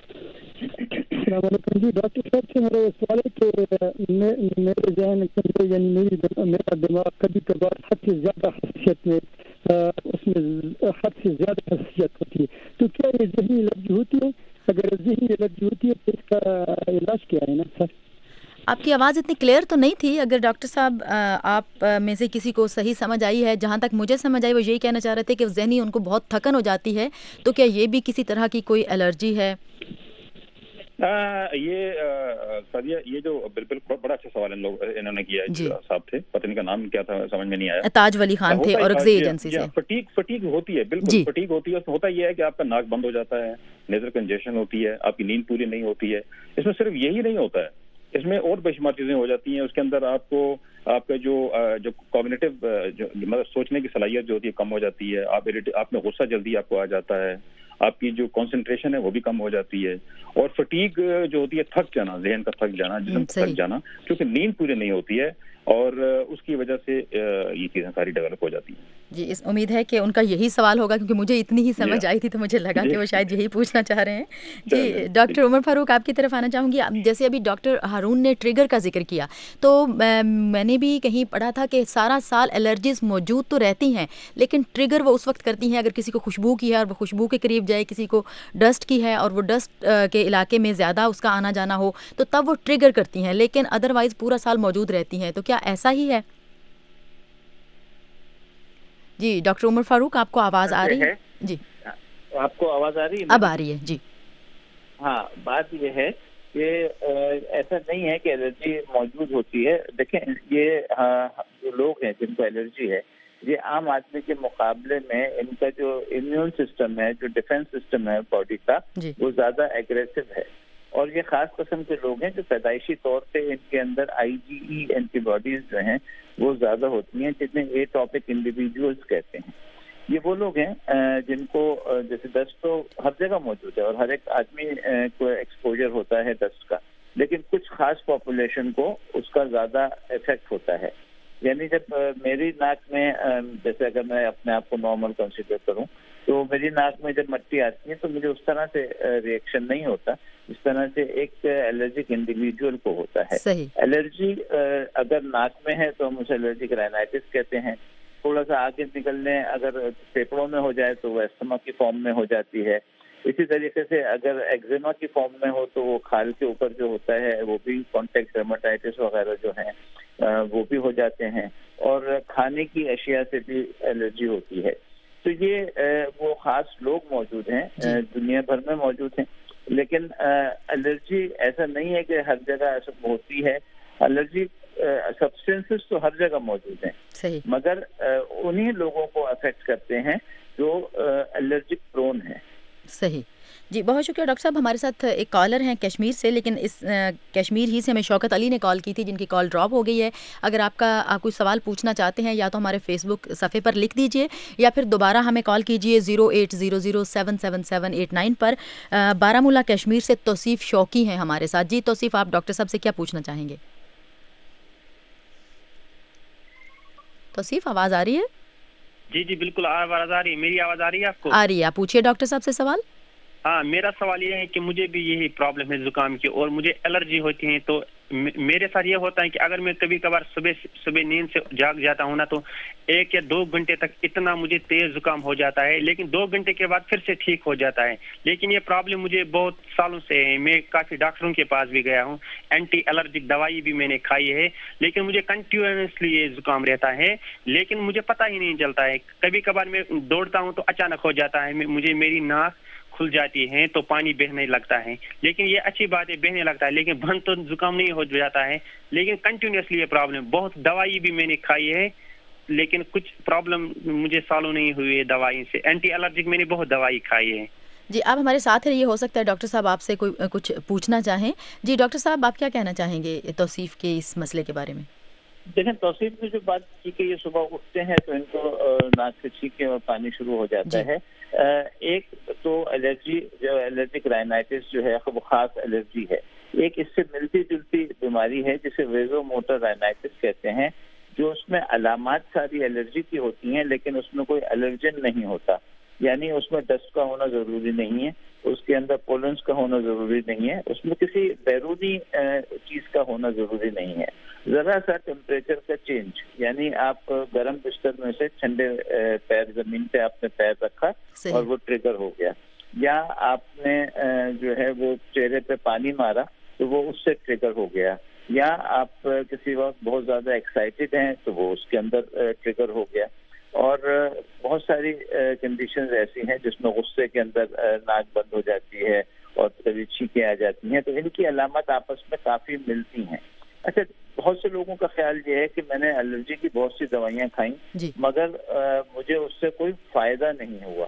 السلام علیکم. جی ڈاکٹر صاحب سے میرا سوال ہے کہ میرے ذہن کے اندر یعنی میری میرا دماغ کبھی کبھار حد سے زیادہ حساسیت میں اس میں حد سے زیادہ حساسیت ہوتی ہے, تو کیا یہ ذہنی الرجی ہوتی ہے؟ اگر ذہنی الرجی ہوتی ہے تو اس کا علاج کیا ہے نا سر؟ آپ کی آواز اتنی کلیئر تو نہیں تھی. اگر ڈاکٹر صاحب آپ میں سے کسی کو صحیح سمجھ آئی ہے, جہاں تک مجھے سمجھ آئی وہ یہی کہنا چاہ رہے تھے کہ ذہنی ان کو بہت تھکن ہو جاتی ہے, تو کیا یہ بھی کسی طرح کی کوئی الرجی ہے؟ یہ سادیہ, یہ جو بالکل بڑا اچھا سوال ان لوگ انہوں نے کیا ہے, صاحب تھے, پتہ نہیں کا نام کیا تھا, سمجھ میں نہیں آیا. تاج ولی خان تھے اورکزئی ایجنسی سے. فٹیگ فٹیگ ہوتی ہے, بالکل فٹیگ ہوتی ہے. ہوتا یہ ہے کہ آپ کا ناک بند ہو جاتا ہے, نیزل کنجیشن ہوتی ہے, آپ کی نیند پوری نہیں ہوتی ہے. اس میں صرف یہی نہیں ہوتا ہے, اس میں اور بے شمار چیزیں ہو جاتی ہیں. اس کے اندر آپ کو آپ کا جو جو کوگنیٹو مطلب سوچنے کی صلاحیت جو ہوتی ہے کم ہو جاتی ہے. آپ آپ میں غصہ جلدی آپ کو آ جاتا ہے. آپ کی جو کنسنٹریشن ہے وہ بھی کم ہو جاتی ہے. اور فٹیگ جو ہوتی ہے تھک جانا, ذہن کا تھک جانا, جسم کا تھک جانا, کیونکہ نیند پوری نہیں ہوتی ہے اور اس کی وجہ سے یہ چیزیں ساری ڈیولپ ہو جاتی ہیں. جی اس امید ہے کہ ان کا یہی سوال ہوگا کیونکہ مجھے اتنی ہی سمجھ آئی تھی تو مجھے لگا کہ وہ شاید یہی پوچھنا چاہ رہے ہیں. جی ڈاکٹر عمر فاروق آپ کی طرف آنا چاہوں گی. جیسے ابھی ڈاکٹر ہارون نے ٹریگر کا ذکر کیا تو میں نے بھی کہیں پڑھا تھا کہ سارا سال الرجیز موجود تو رہتی ہیں لیکن ٹریگر وہ اس وقت کرتی ہیں اگر کسی کو خوشبو کی ہے اور وہ خوشبو کے قریب جائے, کسی کو ڈسٹ کی ہے اور وہ ڈسٹ کے علاقے میں زیادہ اس کا آنا جانا ہو تو تب وہ ٹریگر کرتی ہیں, لیکن ادروائز پورا سال موجود رہتی ہیں. تو کیا ایسا ہی ہے؟ جی ڈاکٹر عمر فاروق آپ کو آواز آ رہی ہے؟ جی آپ کو آواز آ رہی ہے؟ اب آ رہی ہے. جی ہاں, بات یہ ہے کہ ایسا نہیں ہے کہ الرجی موجود ہوتی ہے. دیکھیں یہ جو لوگ ہیں جن کو الرجی ہے یہ عام آدمی کے مقابلے میں ان کا جو امیون سسٹم ہے, جو ڈیفینس سسٹم ہے باڈی کا, وہ زیادہ ایگریسو ہے. اور یہ خاص قسم کے لوگ ہیں جو پیدائشی طور پہ ان کے اندر آئی جی ای اینٹی باڈیز جو ہیں وہ زیادہ ہوتی ہیں, جنہیں اے ٹاپک انڈیویجولس کہتے ہیں. یہ وہ لوگ ہیں جن کو جیسے ڈسٹ تو ہر جگہ موجود ہے اور ہر ایک آدمی کو ایکسپوجر ہوتا ہے ڈسٹ کا, لیکن کچھ خاص پاپولیشن کو اس کا زیادہ افیکٹ ہوتا ہے. یعنی جب میری ناک میں, جیسے اگر میں اپنے آپ کو نارمل کنسیڈر کروں تو میری ناک میں جب مٹی آتی ہے تو مجھے اس طرح سے ریئیکشن نہیں ہوتا اس طرح سے ایک الرجک انڈیویجول کو ہوتا ہے. الرجی اگر ناک میں ہے تو ہم اسے الرجک رائنائٹس کہتے ہیں. تھوڑا سا آگے نکلنے اگر پھیپڑوں میں ہو جائے تو وہ استما کی فارم میں ہو جاتی ہے. اسی طریقے سے اگر ایگزیما کی فارم میں ہو تو وہ کھال کے اوپر جو ہوتا ہے وہ بھی کانٹیکٹ ڈرماٹائٹس وغیرہ جو ہیں وہ بھی ہو جاتے ہیں. اور کھانے کی اشیاء سے بھی الرجی ہوتی ہے. تو یہ وہ خاص لوگ موجود ہیں, دنیا بھر میں موجود ہیں, لیکن الرجی ایسا نہیں ہے کہ ہر جگہ ایسا ہوتی ہے. الرجی سبسٹینسز تو ہر جگہ موجود ہیں, مگر انہی لوگوں کو افیکٹ کرتے ہیں جو الرجک پرون ہیں. صحیح. جی بہت شکریہ ڈاکٹر صاحب. ہمارے ساتھ ایک کالر ہیں کشمیر سے, لیکن اس کشمیر ہی سے ہمیں شوکت علی نے کال کی تھی جن کی کال ڈراپ ہو گئی ہے. اگر آپ کا آپ کوئی سوال پوچھنا چاہتے ہیں یا تو ہمارے فیس بک صفحے پر لکھ دیجئے یا پھر دوبارہ ہمیں کال کیجئے zero eight zero zero seven seven seven eight nine پر. بارہ مولہ کشمیر سے توصیف شوقی ہیں ہمارے ساتھ. جی توصیف, آپ ڈاکٹر صاحب سے کیا پوچھنا چاہیں گے؟ توصیف آواز آ رہی ہے؟ جی جی بالکل آواز آ رہی ہے. میری آواز آ رہی ہے آپ کو؟ آ رہی ہے. آپ پوچھیے ڈاکٹر صاحب سے سوال. ہاں میرا سوال یہ ہے کہ مجھے بھی یہی پرابلم ہے زکام کی اور مجھے الرجی ہوتی ہے. تو میرے ساتھ یہ ہوتا ہے کہ اگر میں کبھی کبھار صبح صبح نیند سے جاگ جاتا ہوں نا تو ایک یا دو گھنٹے تک اتنا مجھے تیز زکام ہو جاتا ہے, لیکن دو گھنٹے کے بعد پھر سے ٹھیک ہو جاتا ہے. لیکن یہ پرابلم مجھے بہت سالوں سے ہے. میں کافی ڈاکٹروں کے پاس بھی گیا ہوں, اینٹی الرجک دوائی بھی میں نے کھائی ہے, لیکن مجھے کنٹینیوسلی یہ زکام رہتا ہے. لیکن مجھے پتہ ہی نہیں چلتا ہے. کبھی کبھار میں دوڑتا ہوں تو اچانک ہو جاتا ہے, مجھے میری ناک کھل جاتی ہے تو پانی بہنے لگتا ہے. لیکن یہ اچھی بات ہے, بہنے لگتا ہے, لیکن بند تو زکام نہیں ہو جاتا ہے. لیکن کنٹینیوسلی یہ پرابلم, بہت دوائی بھی میں نے کھائی ہے لیکن کچھ پرابلم مجھے سالوں نہیں ہوئی ہے دوائی سے. اینٹی الرجک میں نے بہت دوائی کھائی ہے. جی آپ ہمارے ساتھ ہیں, یہ ہو سکتا ہے ڈاکٹر صاحب آپ سے کوئی کچھ پوچھنا چاہیں. جی ڈاکٹر صاحب آپ کیا کہنا چاہیں گے توصیف کے اس مسئلے کے بارے میں؟ دیکھیں توصیف نے جو بات کی کہ یہ صبح اٹھتے ہیں تو ان کو ناک سے چھینکیں اور پانی شروع ہو جاتا ہے. ایک تو الرجی جو الرجک رائنائٹس جو ہے وہ خاص الرجی ہے. ایک اس سے ملتی جلتی بیماری ہے جسے ویزو موٹر رائنائٹس کہتے ہیں, جو اس میں علامات ساری الرجی کی ہوتی ہیں لیکن اس میں کوئی الرجن نہیں ہوتا. یعنی اس میں ڈسٹ کا ہونا ضروری نہیں ہے, اس کے اندر پولنس کا ہونا ضروری نہیں ہے, اس میں کسی بیرونی چیز کا ہونا ضروری نہیں ہے. ذرا سا ٹیمپریچر کا چینج, یعنی آپ گرم بستر میں سے ٹھنڈے پیر زمین پہ آپ نے پیر رکھا اور وہ ٹریگر ہو گیا, یا آپ نے جو ہے وہ چہرے پہ پانی مارا تو وہ اس سے ٹریگر ہو گیا, یا آپ کسی وقت بہت زیادہ ایکسائٹیڈ ہیں تو وہ اس کے اندر ٹریگر ہو گیا. اور بہت ساری کنڈیشنز ایسی ہیں جس میں غصے کے اندر ناک بند ہو جاتی ہے اور کبھی چھینکیں آ جاتی ہیں. تو ان کی علامات آپس میں کافی ملتی ہیں. اچھا, بہت سے لوگوں کا خیال یہ ہے کہ میں نے الرجی کی بہت سی دوائیاں کھائیں جی. مگر مجھے اس سے کوئی فائدہ نہیں ہوا.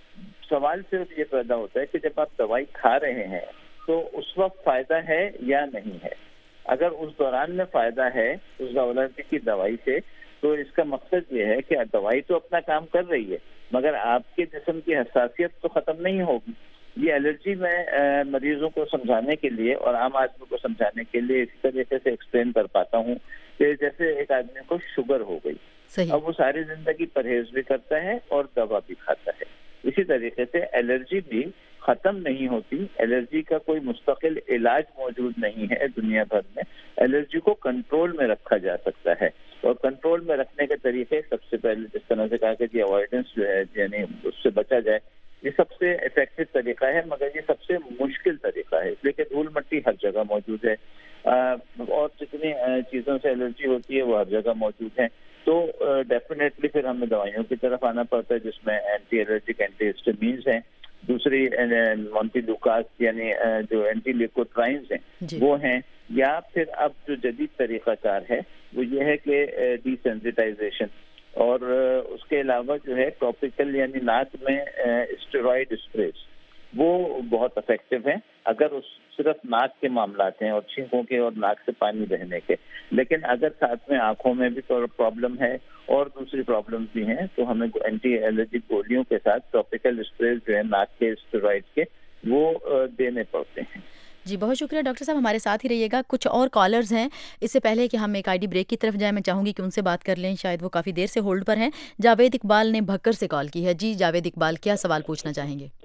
سوال صرف یہ پیدا ہوتا ہے کہ جب آپ دوائی کھا رہے ہیں تو اس وقت فائدہ ہے یا نہیں ہے. اگر اس دوران میں فائدہ ہے اس الرجی کی دوائی سے تو اس کا مقصد یہ ہے کہ دوائی تو اپنا کام کر رہی ہے مگر آپ کے جسم کی حساسیت تو ختم نہیں ہوگی. یہ الرجی میں مریضوں کو سمجھانے کے لیے اور عام آدمی کو سمجھانے کے لیے اسی طریقے سے ایکسپلین کر پاتا ہوں کہ جیسے ایک آدمی کو شوگر ہو گئی, اب وہ ساری زندگی پرہیز بھی کرتا ہے اور دوا بھی کھاتا ہے. اسی طریقے سے الرجی بھی ختم نہیں ہوتی, الرجی کا کوئی مستقل علاج موجود نہیں ہے دنیا بھر میں. الرجی کو کنٹرول میں رکھا جا سکتا ہے اور کنٹرول میں رکھنے کے طریقے سب سے پہلے جس طرح سے کہا کہ یہ اوائڈنس جو ہے یعنی اس سے بچا جائے, یہ سب سے افیکٹو طریقہ ہے مگر یہ سب سے مشکل طریقہ ہے, اس لیے کہ دھول مٹی ہر جگہ موجود ہے اور جتنی چیزوں سے الرجی ہوتی ہے وہ ہر جگہ موجود ہے. تو ڈیفینیٹلی پھر ہمیں دوائیوں کی طرف آنا پڑتا ہے جس میں اینٹی الرجک اینٹی ہسٹامینز ہیں, دوسری مونٹی لوکاس یعنی جو اینٹی لیکوٹرائنز ہیں وہ ہیں, یا پھر اب جو جدید طریقہ کار ہے وہ یہ ہے کہ ڈی سینسٹائزیشن, اور اس کے علاوہ جو ہے ٹاپیکل یعنی ناک میں اسٹیرائڈ اسپریز وہ بہت افیکٹو ہیں اگر اس صرف ناک کے معاملات ہیں اور چھینکوں کے اور ناک سے پانی بہنے کے. لیکن اگر ساتھ میں آنکھوں میں بھی پرابلم ہے اور دوسری پرابلم بھی ہیں تو ہمیں اینٹی الرجک گولیوں کے ساتھ ٹاپیکل اسپریز جو ہے ناک کے اسٹیرائڈ کے وہ دینے پڑتے ہیں. جی بہت شکریہ ڈاکٹر صاحب, ہمارے ساتھ ہی رہیے گا. کچھ اور کالرز ہیں, اس سے پہلے کہ ہم ایک آئی ڈی بریک کی طرف جائیں میں چاہوں گی کہ ان سے بات کر لیں, شاید وہ کافی دیر سے ہولڈ پر ہیں. جاوید اقبال نے بھکر سے کال کی ہے. جی جاوید اقبال, کیا سوال پوچھنا چاہیں گے؟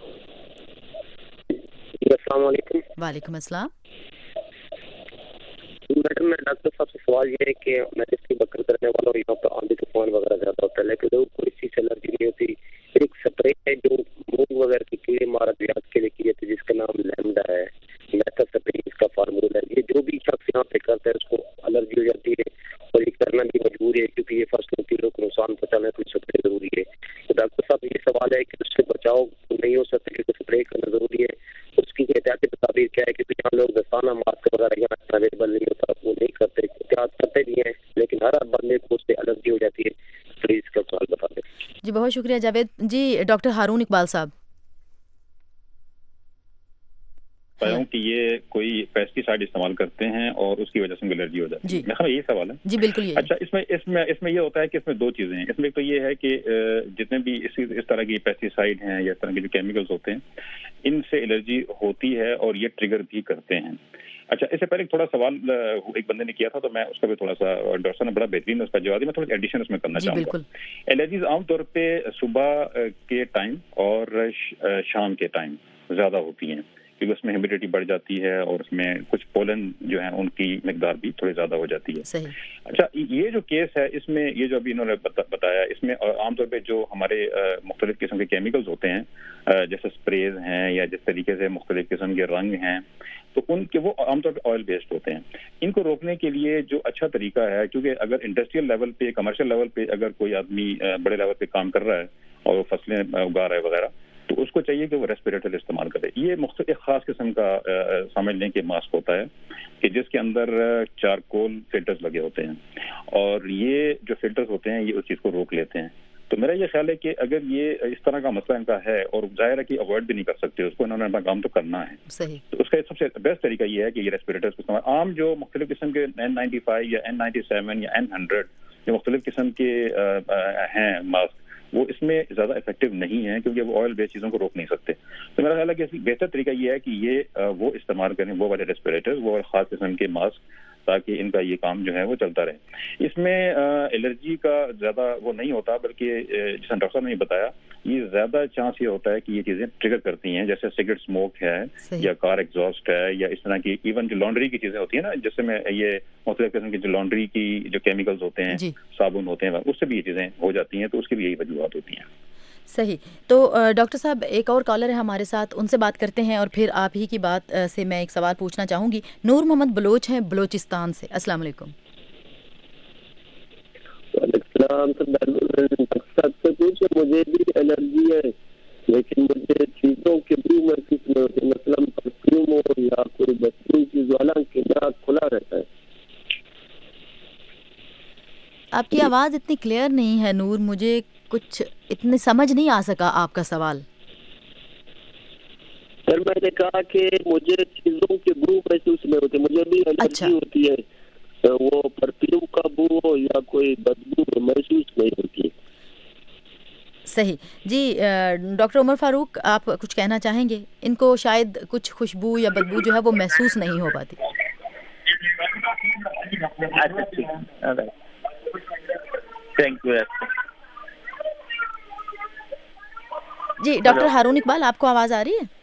السلام علیکم. وعلیکم السلام. میڈم میں ڈاکٹر صاحب سے سوال یہ ہے کہ میں جس کی بکر کرنے والا ہوں یہاں پہ آندھی طوفان وغیرہ زیادہ ہوتا ہے لیکن وہ کوئی چیز سے الرجی نہیں ہوتی. ایک سپرے ہے جو منہ وغیرہ کی کیڑے مار ادویات کے لیے کی جاتی ہے جس کا نام لیمڈا ہے, میتھا سپرے اس کا فارمولہ ہے. یہ جو بھی شخص یہاں پہ کرتا ہے اس کو الرجی ہو جاتی ہے اور یہ کرنا بھی مجبوری ہے کیونکہ یہ فصلوں کی لوگ نقصان پہنچانے کے لیے سپرے ضروری ہے. تو ڈاکٹر صاحب یہ سوال ہے کہ اس سے بچاؤ نہیں ہو سکتا کیونکہ سپرے کرنا ضروری ہے, اس کی احتیاطی تدابیر کیا ہے؟ کیونکہ یہاں لوگ دستانہ ماسک وغیرہ یہاں اویلیبل نہیں ہوتا, وہ نہیں کرتے, احتیاط کرتے بھی ہیں لیکن ہر بندے کو اس سے الرجی ہو جاتی ہے. پلیز کا سوال بتا دیں. جی بہت شکریہ جاوید. جی ڈاکٹر ہارون اقبال صاحب. ہوں کہ یہ کوئی پیسٹی سائڈ استعمال کرتے ہیں اور اس کی وجہ سے الرجی ہو جاتی ہے, میرا یہی سوال ہے. جی بالکل یہ. اچھا اس میں اس میں اس میں یہ ہوتا ہے کہ اس میں دو چیزیں ہیں. اس میں ایک تو یہ ہے کہ جتنے بھی اس اس طرح کی پیسٹی سائڈ ہیں یا اس طرح کے جو کیمیکلز ہوتے ہیں ان سے الرجی ہوتی ہے اور یہ ٹریگر بھی کرتے ہیں. اچھا اس سے پہلے تھوڑا سوال ایک بندے نے کیا تھا تو میں اس کا بھی تھوڑا سا ڈاکٹر صاحب نے بڑا بہترین اس کا جواب دیا, میں تھوڑا ایڈیشن اس میں کرنا چاہوں گا. الرجیز عام طور پہ صبح کے ٹائم اور شام کے ٹائم زیادہ ہوتی ہیں کیونکہ اس میں ہیومیڈیٹی بڑھ جاتی ہے اور اس میں کچھ پولن جو ہیں ان کی مقدار بھی تھوڑی زیادہ ہو جاتی ہے. اچھا یہ جو کیس ہے اس میں یہ جو ابھی انہوں نے بتایا اس میں عام طور پہ جو ہمارے مختلف قسم کے کیمیکلز ہوتے ہیں جیسے اسپریز ہیں یا جس طریقے سے مختلف قسم کے رنگ ہیں تو ان کے وہ عام طور پہ آئل بیسڈ ہوتے ہیں. ان کو روکنے کے لیے جو اچھا طریقہ ہے, کیونکہ اگر انڈسٹریل لیول پہ کمرشل لیول پہ اگر کوئی آدمی بڑے لیول پہ کام کر رہا ہے اور وہ فصلیں اگا رہا ہے وغیرہ تو اس کو چاہیے کہ وہ ریسپیریٹر استعمال کرے. یہ مختلف ایک خاص قسم کا سمجھ لیں کہ ماسک ہوتا ہے کہ جس کے اندر چارکول فلٹرز لگے ہوتے ہیں اور یہ جو فلٹرز ہوتے ہیں یہ اس چیز کو روک لیتے ہیں. تو میرا یہ خیال ہے کہ اگر یہ اس طرح کا مسئلہ ان کا ہے اور ظاہر ہے کہ اوائڈ بھی نہیں کر سکتے اس کو, انہوں نے اپنا کام تو کرنا ہے, تو اس کا سب سے بیسٹ طریقہ یہ ہے کہ یہ ریسپیریٹرز کو استعمال. عام جو مختلف قسم کے این نائنٹی فائیو یا این نائنٹی سیون یا این ہنڈریڈ جو مختلف قسم کے ہیں ماسک وہ اس میں زیادہ افیکٹو نہیں ہیں کیونکہ وہ آئل بیس چیزوں کو روک نہیں سکتے. تو میرا خیال ہے کہ اس بہتر طریقہ یہ ہے کہ یہ وہ استعمال کریں وہ والے ریسپیریٹر وہ خاص قسم کے ماسک تاکہ ان کا یہ کام جو ہے وہ چلتا رہے. اس میں الرجی کا زیادہ وہ نہیں ہوتا بلکہ جس ڈاکٹر صاحب نے بتایا یہ زیادہ چانس یہ ہوتا ہے کہ یہ چیزیں ٹریگر کرتی ہیں جیسے سگریٹ اسموک ہے یا کار ایگزاسٹ ہے یا اس طرح کی ایون جو لانڈری کی چیزیں ہوتی ہیں نا جس میں یہ مختلف قسم کی جو لانڈری کی جو کیمیکلز ہوتے ہیں صابن ہوتے ہیں اس سے بھی یہ چیزیں ہو جاتی ہیں تو اس کی بھی یہی وجوہات ہوتی ہیں. صحیح. تو ڈاکٹر صاحب ایک اور کالر ہے ہمارے ساتھ, ان سے بات کرتے ہیں اور پھر آپ ہی کی بات سے میں ایک سوال پوچھنا چاہوں گی. نور محمد بلوچ ہیں بلوچستان سے. السلام علیکم. وعلیکم السلام. مجھے بھی الرجی ہے لیکن مجھے چیزوں کے بو محسوس نہیں ہوتی, مثلاً پرفیوم ہو یا کوئی بچوں کی جوالا کے ناک کھلا رہتا ہے. آپ کی آواز اتنی کلیئر نہیں ہے نور, مجھے کچھ اتنے سمجھ نہیں آ سکا آپ کا سوال. سر میں نے کہا کہ مجھے چیزوں मुंह के बू महसूस नहीं होती, मुझे भी एलर्जी होती है, तो वो परफ्यूम का बू हो या कोई बदबू महसूस नहीं होती। सही जी। डॉक्टर उमर फारूक, आप कुछ कहना चाहेंगे? इनको शायद कुछ खुशबू या बदबू जो है वो महसूस नहीं हो पाती। थैंक यू जी। डॉक्टर हारून इकबाल, आपको आवाज आ रही है?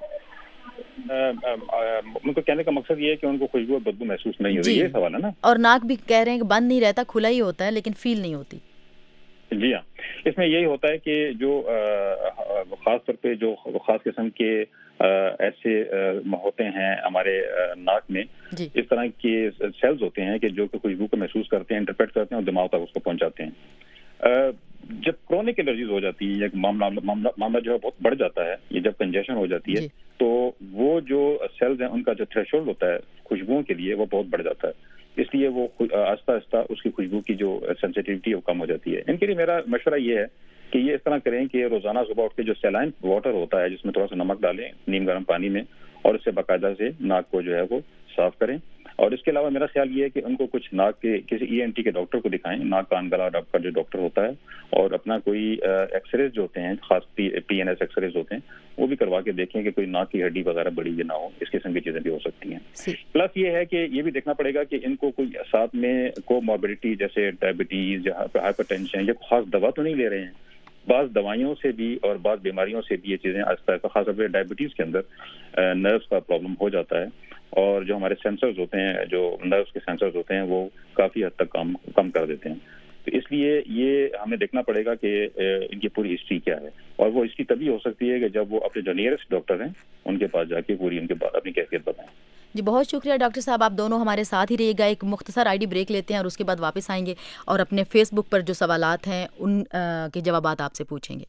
उनको कहने का मकसद ये है कि उनको खुशबू और बदबू महसूस नहीं होती, ये सवाल है ना। और नाक भी कह रहे हैं कि बंद नहीं रहता, खुला ही होता है, लेकिन फील नहीं होती। जी हाँ, इसमें यही होता है कि जो खास तौर पे जो खास किस्म के ऐसे होते हैं हमारे नाक में, इस तरह के सेल्स होते हैं कि जो कि खुशबू को महसूस करते हैं, इंटरप्रेट करते हैं और दिमाग तक उसको पहुंचाते हैं। जब क्रोनिक एलर्जीज हो जाती है, मामला मामला मामला जो है बहुत बढ़ जाता है, ये जब कंजेशन हो जाती है तो वो जो सेल्स हैं उनका जो थ्रेशोल्ड होता है खुशबुओं के लिए वो बहुत बढ़ जाता है, इसलिए वो आस्ता आस्ता उसकी खुशबू की जो सेंसिटिविटी वो कम हो जाती है। इनके लिए मेरा मशवरा ये है कि ये इस तरह करें कि रोजाना सुबह उठ के जो सैलाइन वाटर होता है जिसमें थोड़ा सा नमक डालें नीम गर्म पानी में और उससे बाकायदा से नाक को जो है वो साफ करें। और इसके अलावा मेरा ख्याल ये है कि उनको कुछ नाक के किसी ई एन टी के डॉक्टर को दिखाएं, नाक कान गला का जो डॉक्टर होता है, और अपना कोई एक्सरेज जो होते हैं, खास पी एन एस एक्सरेज होते हैं, वो भी करवा के देखें कि कोई नाक की हड्डी वगैरह बड़ी ना हो। इस किस्म की चीजें भी हो सकती हैं। प्लस ये है कि ये भी देखना पड़ेगा कि इनको कोई साथ में कोमॉर्बिडिटी जैसे डायबिटीज या हाइपरटेंशन या खास दवा तो नहीं ले रहे हैं। बाज़ दवाइयों से भी और बाज़ बीमारियों से भी ये चीज़ें आस्ता आस्ता, खासतौर पर डायबिटीज़ के अंदर नर्व्स का प्रॉब्लम हो जाता है और जो हमारे सेंसर्स होते हैं, जो नर्व्स के सेंसर्स होते हैं, वो काफ़ी हद तक कम कम कर देते हैं। तो इसलिए ये हमें देखना पड़ेगा कि इनकी पूरी हिस्ट्री क्या है, और वो हिस्ट्री तभी हो सकती है कि जब वो अपने जो नियरेस्ट डॉक्टर हैं उनके पास जाके पूरी उनके पास अपनी कैफियत बताएं। जी बहुत शुक्रिया डॉक्टर साहब, आप दोनों हमारे साथ ही रहिएगा। एक मुख्तसर आईडी ब्रेक लेते हैं और उसके बाद वापस आएंगे और अपने फेसबुक पर जो सवालात हैं उन आ, के जवाबात आपसे पूछेंगे।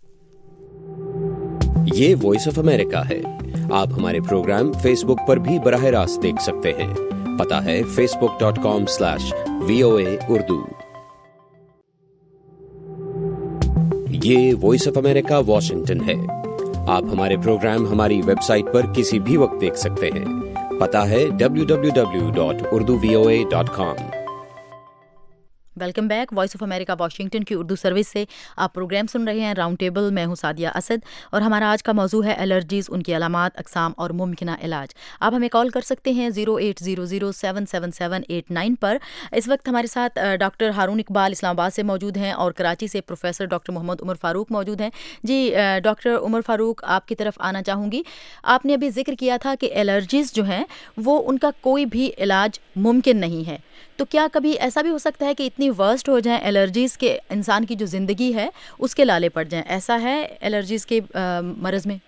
ये वॉइस ऑफ अमेरिका है। आप हमारे प्रोग्राम फेसबुक पर भी बराह रास्त देख सकते हैं। पता है Facebook dot com slash V O A Urdu. ये वॉइस ऑफ अमेरिका वाशिंगटन है। आप हमारे प्रोग्राम हमारी वेबसाइट पर किसी भी वक्त देख सकते हैं। पता है W W W dot Urdu V O A dot com. Welcome back. Voice of America Washington की उर्दू सर्विस से आप प्रोग्राम सुन रहे हैं राउंड टेबल। मैं हूं सादिया असद और हमारा आज का मौजू है एलर्जीज़, उनकी अलामात, अक़साम और मुमकिना इलाज। आप हमें कॉल कर सकते हैं zero eight zero zero seven seven seven eight nine पर। इस वक्त हमारे साथ डॉक्टर हारून इकबाल इस्लामाबाद से मौजूद हैं और कराची से प्रोफेसर डॉक्टर मोहम्मद उमर फ़ारूक मौजूद हैं। जी डॉक्टर उमर फ़ारूक, आपकी तरफ आना चाहूँगी। आपने अभी जिक्र किया था कि एलर्जीज़ जो हैं वो उनका कोई भी इलाज मुमकिन नहीं है, तो क्या कभी ऐसा भी हो सकता है कि इतनी वर्स्ट हो जाए एलर्जीज़ के इंसान की जो ज़िंदगी है उसके लाले पड़ जाएं? ऐसा है एलर्जीज़ के मरज़ में?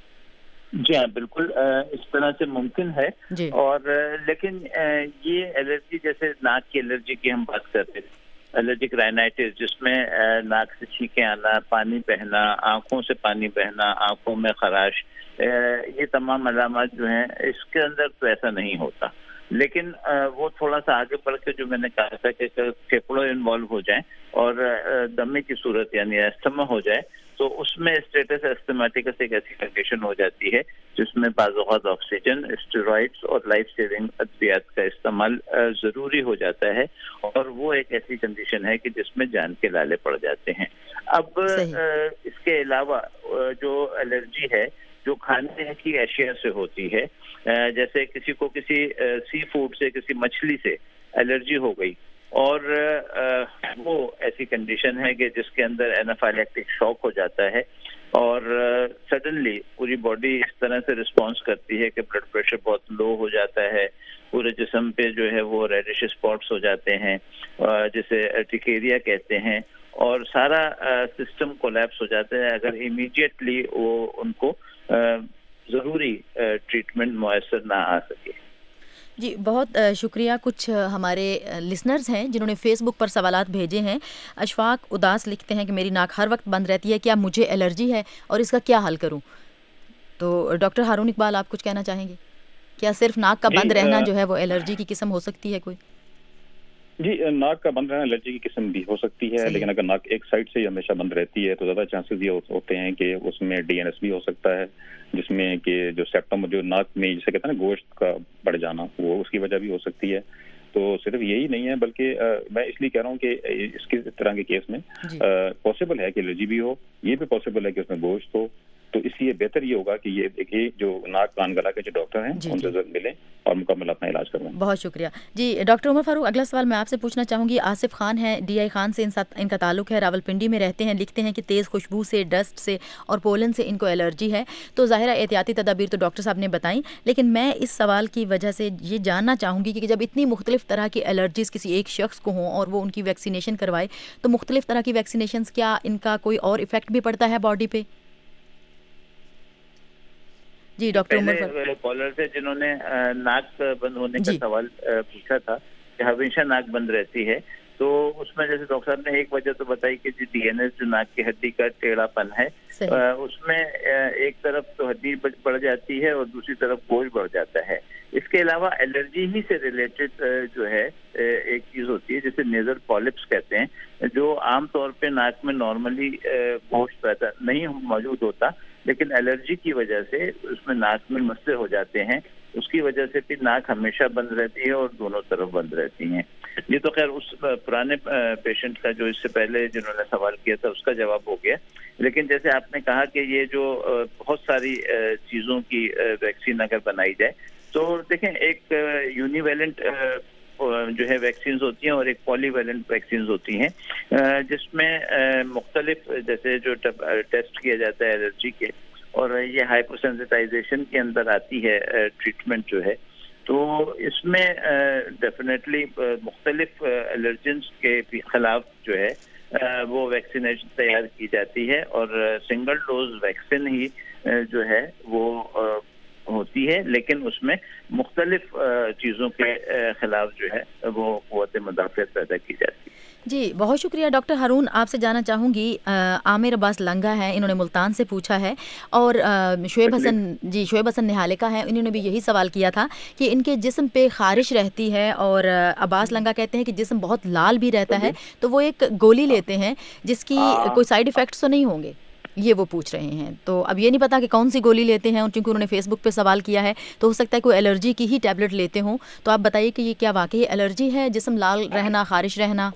जी हाँ, बिल्कुल इस तरह से मुमकिन है। और लेकिन ये एलर्जी, जैसे नाक की एलर्जी की हम बात करते थे, एलर्जिक राइनाइटिस, जिसमें नाक से छींकें आना, पानी बहना, आंखों से पानी बहना, आंखों में खराश, ये तमाम अलामत जो हैं, इसके अंदर तो ऐसा नहीं होता। लेकिन वो थोड़ा सा आगे बढ़ के, जो मैंने कहा था कि फेफड़े इन्वॉल्व हो जाएं और दमे की सूरत यानी अस्थमा हो जाए, तो उसमें स्टेटस एस्थमेटिकस एक ऐसी कंडीशन हो जाती है जिसमें बाज़ ऑक्सीजन, स्टेरॉइड्स और लाइफ सेविंग अद्वियात का इस्तेमाल ज़रूरी हो जाता है, और वो एक ऐसी कंडीशन है कि जिसमें जान के लाले पड़ जाते हैं। अब इसके अलावा जो एलर्जी है जो खाने की अशिया से होती है, जैसे किसी को किसी सी फूड से, किसी मछली से एलर्जी हो गई, और वो ऐसी कंडीशन है कि जिसके अंदर एनाफाइलैक्टिक शॉक हो जाता है और सडनली पूरी बॉडी इस तरह से रिस्पॉन्स करती है कि ब्लड प्रेशर बहुत लो हो जाता है, पूरे जिस्म पे जो है वो रेडिश स्पॉट्स हो जाते हैं जिसे अर्टिकेरिया कहते हैं, और सारा सिस्टम कोलैप्स हो जाता है अगर इमीडिएटली वो उनको ज़रूरी ट्रीटमेंट मुयसर ना आ सके। जी बहुत शुक्रिया। कुछ हमारे लिसनर्स हैं जिन्होंने फेसबुक पर सवालात भेजे हैं। अशफाक उदास लिखते हैं कि मेरी नाक हर वक्त बंद रहती है, क्या मुझे एलर्जी है और इसका क्या हल करूं? तो डॉक्टर हारून इकबाल, आप कुछ कहना चाहेंगे? क्या सिर्फ नाक का बंद रहना जो है वो एलर्जी की किस्म हो सकती है कोई? جی ناک کا بند رہنا الرجی کی قسم بھی ہو سکتی ہے, لیکن اگر ناک ایک سائڈ سے ہمیشہ بند رہتی ہے تو زیادہ چانسز یہ ہوتے ہیں کہ اس میں ڈی این ایس بھی ہو سکتا ہے, جس میں کہ جو سیپٹم جو ناک میں جسے کہتے ہیں نا گوشت کا بڑھ جانا, وہ اس کی وجہ بھی ہو سکتی ہے. تو صرف یہی نہیں ہے بلکہ میں اس لیے کہہ رہا ہوں کہ اس کی طرح کے کیس میں پاسبل ہے کہ الرجی بھی ہو, یہ بھی پاسبل ہے کہ اس میں گوشت ہو. تو اس لیے بہتر یہ ہوگا کہ یہ دیکھیے جو ناک کان گلا کے جو ڈاکٹر ہیں ان سے ضرور ملیں اور مکمل اپنا علاج کروائیں. بہت شکریہ جی ڈاکٹر عمر فاروق. اگلا سوال میں آپ سے پوچھنا چاہوں گی. آصف خان ہیں, ڈی آئی خان سے ان, ان کا تعلق ہے, راولپنڈی میں رہتے ہیں. لکھتے ہیں کہ تیز خوشبو سے, ڈسٹ سے اور پولن سے ان کو الرجی ہے. تو ظاہرہ احتیاطی تدابیر تو ڈاکٹر صاحب نے بتائیں, لیکن میں اس سوال کی وجہ سے یہ جاننا چاہوں گی کہ جب اتنی مختلف طرح کی الرجیز کسی ایک شخص کو ہوں اور وہ ان کی ویکسینیشن کروائے, تو مختلف طرح کی ویکسینیشنز کیا ان کا کوئی اور افیکٹ بھی پڑتا ہے باڈی پہ؟ جی ڈاکٹر عمر کالر سے جنہوں نے ناک بند ہونے کا سوال پوچھا تھا کہ ہمیشہ ناک بند رہتی ہے, تو اس میں جیسے ڈاکٹر صاحب نے ایک وجہ تو بتائی کہ ڈی این ایس جو ناک کی ہڈی کا ٹیڑھا پن ہے, اس میں ایک طرف تو ہڈی بڑھ جاتی ہے اور دوسری طرف گوشت بڑھ جاتا ہے. اس کے علاوہ الرجی ہی سے ریلیٹڈ جو ہے ایک چیز ہوتی ہے جسے نیزل پالیپس کہتے ہیں, جو عام طور پہ ناک میں نارملی گوشت پیدا نہیں موجود ہوتا, لیکن الرجی کی وجہ سے اس میں ناک میں مسئلے ہو جاتے ہیں. اس کی وجہ سے پھر ناک ہمیشہ بند رہتی ہے اور دونوں طرف بند رہتی ہیں. یہ تو خیر اس پرانے پیشنٹ کا جو اس سے پہلے جنہوں نے سوال کیا تھا اس کا جواب ہو گیا. لیکن جیسے آپ نے کہا کہ یہ جو بہت ساری چیزوں کی ویکسین اگر بنائی جائے تو دیکھیں ایک یونی ویلنٹ جو ہے ویکسینز ہوتی ہیں اور ایک پولی ویلنٹ ویکسینز ہوتی ہیں, جس میں مختلف جیسے جو ٹیسٹ کیا جاتا ہے الرجی کے, اور یہ ہائپو سینسٹائزیشن کے اندر آتی ہے ٹریٹمنٹ جو ہے. تو اس میں ڈیفینیٹلی مختلف الرجنس کے خلاف جو ہے وہ ویکسینیشن تیار کی جاتی ہے, اور سنگل ڈوز ویکسین ہی جو ہے وہ ہوتی ہے, لیکن اس میں مختلف چیزوں کے خلاف جو ہے وہ قوت مدافعت پیدا کی جاتی ہے. جی بہت شکریہ ڈاکٹر ہارون. آپ سے جاننا چاہوں گی, عامر عباس لنگا ہیں, انہوں نے ملتان سے پوچھا ہے, اور شعیب حسن جی شعیب حسن نہالے کا ہے, انہوں نے بھی یہی سوال کیا تھا کہ ان کے جسم پہ خارش رہتی ہے, اور عباس لنگا کہتے ہیں کہ جسم بہت لال بھی رہتا ہے, تو وہ ایک گولی لیتے ہیں جس کی کوئی سائیڈ ایفیکٹس تو نہیں ہوں گے, یہ وہ پوچھ رہے ہیں. تو اب یہ نہیں پتا کہ کون سی گولی لیتے ہیں, چونکہ انہوں نے فیس بک پہ سوال کیا ہے, تو ہو سکتا ہے کوئی الرجی کی ہی ٹیبلٹ لیتے ہوں. تو آپ بتائیے کہ یہ کیا واقعی الرجی ہے, جسم لال رہنا, خارش رہنا؟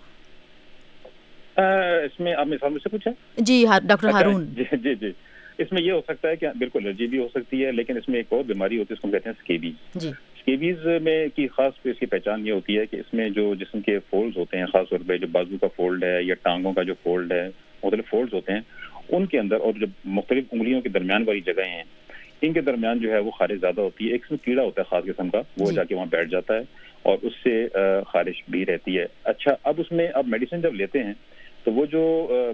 اس میں آپ نے سامنے سے پوچھا جی ڈاکٹر ہارون. جی جی جی اس میں یہ ہو سکتا ہے کہ بالکل الرجی بھی ہو سکتی ہے, لیکن اس میں ایک اور بیماری ہوتی ہے, اس کو کہتے ہیں اسکیبیز. جی اسکیبیز میں کی خاص اس کی پہچان یہ ہوتی ہے کہ اس میں جو جسم کے فولڈز ہوتے ہیں, خاص طور پہ جو بازو کا فولڈ ہے یا ٹانگوں کا جو فولڈ ہے, مختلف فولڈز ہوتے ہیں ان کے اندر, اور جو مختلف انگلیوں کے درمیان والی جگہیں ہیں ان کے درمیان جو ہے وہ خارش زیادہ ہوتی ہے. ایک اس میں کیڑا ہوتا ہے خاص قسم کا, وہ جا کے وہاں بیٹھ جاتا ہے اور اس سے خارش بھی رہتی ہے. اچھا اب اس میں اب میڈیسن جب لیتے ہیں تو وہ جو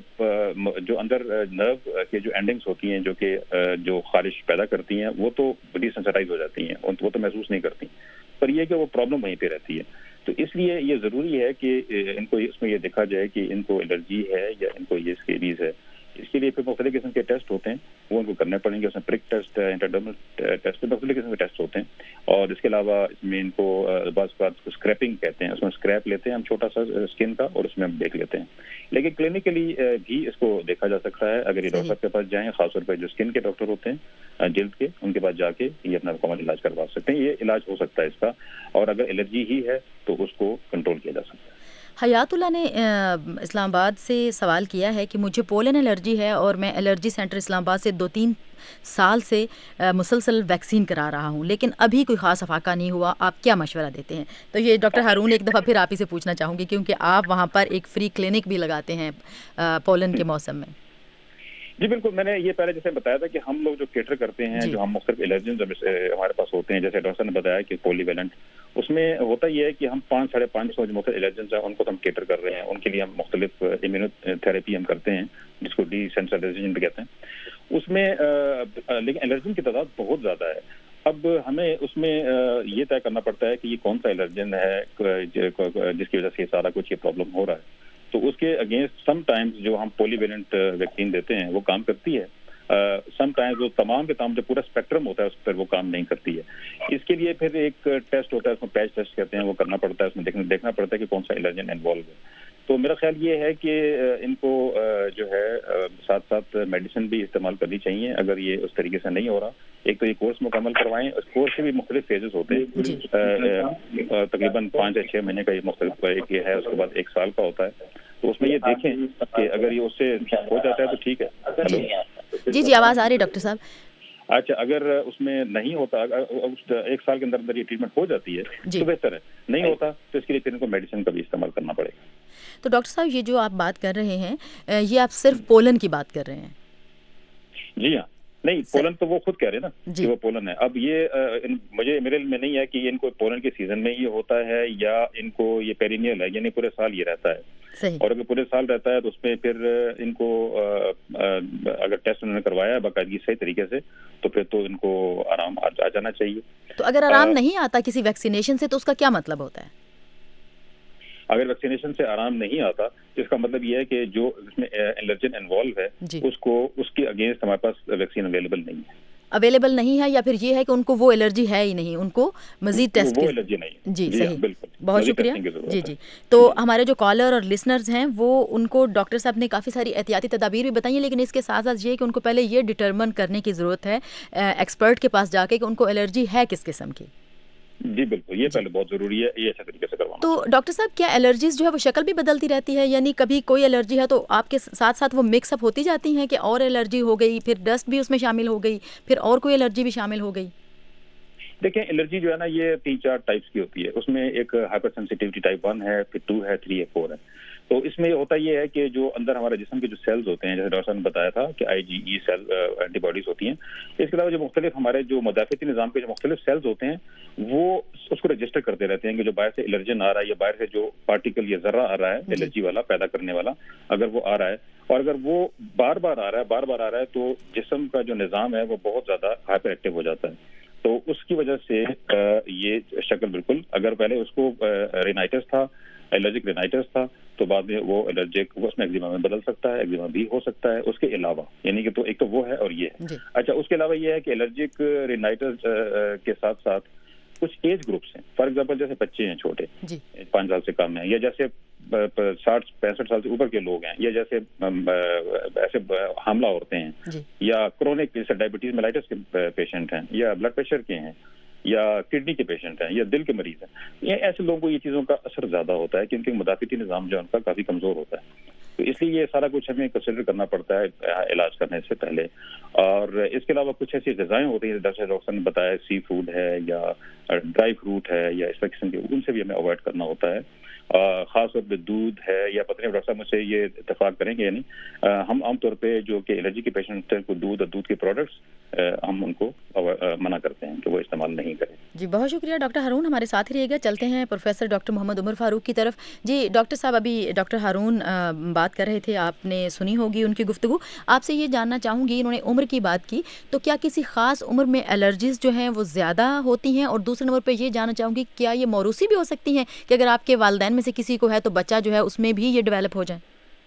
جو اندر نرو کے جو اینڈنگس ہوتی ہیں جو کہ جو خارش پیدا کرتی ہیں وہ تو ڈی سینسٹائز ہو جاتی ہیں, وہ تو محسوس نہیں کرتی, پر یہ کہ وہ پرابلم وہیں پہ رہتی ہے. تو اس لیے یہ ضروری ہے کہ ان کو اس میں یہ دیکھا جائے کہ ان کو الرجی ہے یا ان کو یہ اسکیبیز ہے. اس کے لیے پھر مختلف قسم کے ٹیسٹ ہوتے ہیں, وہ ان کو کرنے پڑیں گے. اس میں پرک ٹیسٹ ہے, انٹرڈرمل ٹیسٹ, مختلف قسم کے ٹیسٹ ہوتے ہیں. اور اس کے علاوہ اس میں ان کو بعض بات اسکریپنگ کہتے ہیں, اس میں اسکریپ لیتے ہیں ہم چھوٹا سا اسکن کا, اور اس میں ہم دیکھ لیتے ہیں. لیکن کلینکلی بھی اس کو دیکھا جا سکتا ہے. اگر یہ ڈاکٹر صاحب کے پاس جائیں, خاص طور پہ جو اسکن کے ڈاکٹر ہوتے ہیں جلد کے, ان کے پاس جا کے یہ اپنا مکمل علاج کروا سکتے ہیں. یہ علاج ہو سکتا ہے اس کا, اور اگر الرجی ہی ہے تو اس کو کنٹرول کیا جا سکتا ہے. حیات اللہ نے اسلام آباد سے سوال کیا ہے کہ مجھے پولن الرجی ہے اور میں الرجی سینٹر اسلام آباد سے دو تین سال سے مسلسل ویکسین کرا رہا ہوں, لیکن ابھی کوئی خاص افاقہ نہیں ہوا, آپ کیا مشورہ دیتے ہیں؟ تو یہ ڈاکٹر ہارون ایک دفعہ پھر آپ ہی سے پوچھنا چاہوں گی, کیونکہ آپ وہاں پر ایک فری کلینک بھی لگاتے ہیں پولن کے موسم میں. جی بالکل, میں نے یہ پہلے جیسے بتایا تھا کہ ہم لوگ جو کیٹر کرتے ہیں, جو ہم مختلف الرجنز ہمارے پاس ہوتے ہیں, جیسے ڈاکٹر نے بتایا کہ پولی ویلنٹ, اس میں ہوتا یہ ہے کہ ہم پانچ ساڑھے پانچ سو جو مختلف الرجنز ہیں ان کو ہم کیٹر کر رہے ہیں. ان کے لیے ہم مختلف امیونو تھراپی ہم کرتے ہیں جس کو ڈی سینسٹائزیشن بھی کہتے ہیں. اس میں لیکن الرجن کی تعداد بہت زیادہ ہے. اب ہمیں اس میں یہ طے کرنا پڑتا ہے کہ یہ کون سا الرجن ہے جس کی وجہ سے یہ سارا کچھ یہ پرابلم ہو رہا ہے. تو اس کے اگینسٹ سم ٹائمز جو ہم پولی ویلنٹ ویکسین دیتے ہیں وہ کام کرتی ہے, سم ٹائمز وہ تمام کے تمام جو پورا اسپیکٹرم ہوتا ہے اس پر وہ کام نہیں کرتی ہے. اس کے لیے پھر ایک ٹیسٹ ہوتا ہے, اس میں پیچ ٹیسٹ کہتے ہیں, وہ کرنا پڑتا ہے, اس میں دیکھنا دیکھنا پڑتا ہے کہ کون سا الرجن انوالو ہے. تو میرا خیال یہ ہے کہ ان کو جو ہے ساتھ ساتھ میڈیسن بھی استعمال کرنی چاہیے اگر یہ اس طریقے سے نہیں ہو رہا. ایک تو یہ کورس مکمل کروائیں, اس کورس کے بھی مختلف فیزز ہوتے ہیں, تقریباً پانچ یا چھ مہینے کا یہ مختلف ایک یہ ہے, اس کے بعد ایک سال کا ہوتا ہے. تو اس میں یہ دیکھیں کہ اگر یہ اس سے ہو جاتا ہے تو ٹھیک ہے. جی جی آواز آ رہی ہے ڈاکٹر صاحب. اچھا, اگر اس میں نہیں ہوتا, ایک سال کے اندر اندر یہ ٹریٹمنٹ ہو جاتی ہے تو بہتر ہے, نہیں ہوتا تو اس کے لیے پھر ان کو میڈیسن کا بھی استعمال کرنا پڑے گا. تو ڈاکٹر صاحب یہ جو آپ بات کر رہے ہیں یہ آپ صرف پولن کی بات کر رہے ہیں؟ جی ہاں, نہیں پولن تو وہ خود کہہ رہے ہیں نا کہ وہ پولن ہے. اب یہ مجھے میرے علم میں نہیں ہے کہ یہ ان کو پولن کے سیزن میں یہ ہوتا ہے یا ان کو یہ پیرینیل ہے, یعنی پورے سال یہ رہتا ہے. صحیح. اور اگر پورے سال رہتا ہے تو اس میں پھر ان کو اگر ٹیسٹ انہوں نے کروایا ہے باقاعدگی صحیح طریقے سے تو پھر تو ان کو آرام آ جانا چاہیے. تو اگر آرام نہیں آتا کسی ویکسینیشن سے تو اس کا کیا مطلب ہوتا ہے؟ اگر ویکسینیشن سے آرام نہیں آتا تو اس کا مطلب یہ ہے کہ جو اس میں الرجن انوالو ہے اس کو اس کے اگینسٹ ہمارے پاس ویکسین اویلیبل نہیں ہے. اویلیبل نہیں ہے یا پھر یہ ہے کہ ان کو وہ الرجی ہے ہی نہیں, ان کو مزید ٹیسٹ وہ الرجی نہیں. جی صحیح, بالکل, بہت شکریہ. جی جی تو ہمارے جو کالر اور لسنرز ہیں وہ ان کو ڈاکٹر صاحب نے کافی ساری احتیاطی تدابیر بھی بتائی ہیں, لیکن اس کے ساتھ ساتھ یہ کہ ان کو پہلے یہ ڈٹرمن کرنے کی ضرورت ہے ایکسپرٹ کے پاس جا کے کہ ان کو الرجی ہے کس قسم کی. جی بالکل, یہ پہلے بہت ضروری ہے, یہ اچھے طریقے سے کروانا. تو ڈاکٹر صاحب کیا الرجیز جو ہے وہ شکل بھی بدلتی رہتی ہے, یعنی کبھی کوئی الرجی ہے تو آپ کے ساتھ ساتھ وہ مکس اپ ہوتی جاتی ہیں کہ اور الرجی ہو گئی, پھر ڈسٹ بھی اس میں شامل ہو گئی, پھر اور کوئی الرجی بھی شامل ہو گئی؟ دیکھیں الرجی جو ہے نا یہ تین چار ٹائپس کی ہوتی ہے. اس میں ایک ہائپر سینسیٹیوٹی ٹائپ ون ہے, پھر ٹو ہے, تھری ہے, فور ہے. تو اس میں ہوتا یہ ہے کہ جو اندر ہمارے جسم کے جو سیلز ہوتے ہیں, جیسے ڈاکٹر صاحب نے بتایا تھا کہ I G E cell antibodies ہوتی ہیں, اس کے علاوہ جو مختلف ہمارے جو مدافعتی نظام کے جو مختلف سیلز ہوتے ہیں وہ اس کو رجسٹر کرتے رہتے ہیں کہ جو باہر سے الرجن آ رہا ہے یا باہر سے جو پارٹیکل یا ذرہ آ رہا ہے الرجی والا پیدا کرنے والا, اگر وہ آ رہا ہے اور اگر وہ بار بار آ رہا ہے بار بار آ رہا ہے تو جسم کا جو نظام ہے وہ بہت زیادہ ہائپر ایکٹیو ہو جاتا ہے. تو اس کی وجہ سے یہ شکل بالکل, اگر پہلے اس کو رینائٹس تھا, الرجک رینائٹس تھا, تو بعد میں وہ الرجک اس میں ایگزیما میں بدل سکتا ہے, ایگزیما بھی ہو سکتا ہے. اس کے علاوہ یعنی کہ تو ایک تو وہ ہے اور یہ ہے. اچھا, اس کے علاوہ یہ ہے کہ الرجک رینائٹس کے ساتھ ساتھ کچھ ایج گروپس ہیں. فار ایگزامپل جیسے بچے ہیں چھوٹے, پانچ سال سے کم ہیں, یا جیسے ساٹھ پینسٹھ سال سے اوپر کے لوگ ہیں, یا جیسے ایسے حاملہ عورتیں ہیں, یا کرونک جیسے ڈائبٹیز میلائٹس کے پیشنٹ ہیں, یا بلڈ پریشر کے ہیں, یا کڈنی کے پیشنٹ ہیں, یا دل کے مریض ہیں. یہ ایسے لوگوں کو یہ چیزوں کا اثر زیادہ ہوتا ہے کیونکہ مدافعتی نظام جو ہے ان کا کافی کمزور ہوتا ہے. تو اس لیے یہ سارا کچھ ہمیں کنسیڈر کرنا پڑتا ہے علاج کرنے سے پہلے. اور اس کے علاوہ کچھ ایسی غذائیں ہوتی ہیں جیسے ڈاکٹر نے بتایا, سی فوڈ ہے یا ڈرائی فروٹ ہے یا اس قسم کے, ان سے بھی ہمیں اوائڈ کرنا ہوتا ہے. خاص طور پہ دودھ ہے, یا پتہ نہیں ڈاکٹر صاحب مجھ سے یہ اتفاق کریں گے یعنی ہم عام طور پہ جو کہ الرجی کے پیشنٹ ہیں کو دودھ اور دودھ کے پروڈکٹس ہم ان کو منع کرتے ہیں کہ وہ استعمال نہیں کریں. جی بہت شکریہ ڈاکٹر ہارون, ہمارے ساتھ ہی رہے گا. چلتے ہیں پروفیسر ڈاکٹر محمد عمر فاروق کی طرف. جی ڈاکٹر صاحب, ابھی ڈاکٹر ہارون بات کر رہے تھے, آپ نے سنی ہوگی ان کی گفتگو. آپ سے یہ جاننا چاہوں گی, انہوں نے عمر کی بات کی, تو کیا کسی خاص عمر میں الرجیز جو ہیں وہ زیادہ ہوتی ہیں؟ اور دوسرے نمبر پہ یہ جاننا چاہوں گی کیا یہ موروثی بھی ہو سکتی ہیں کہ اگر آپ کے والدین میں سے کسی کو ہے تو بچہ جو ہے اس میں بھی یہ ڈیولپ ہو جائے؟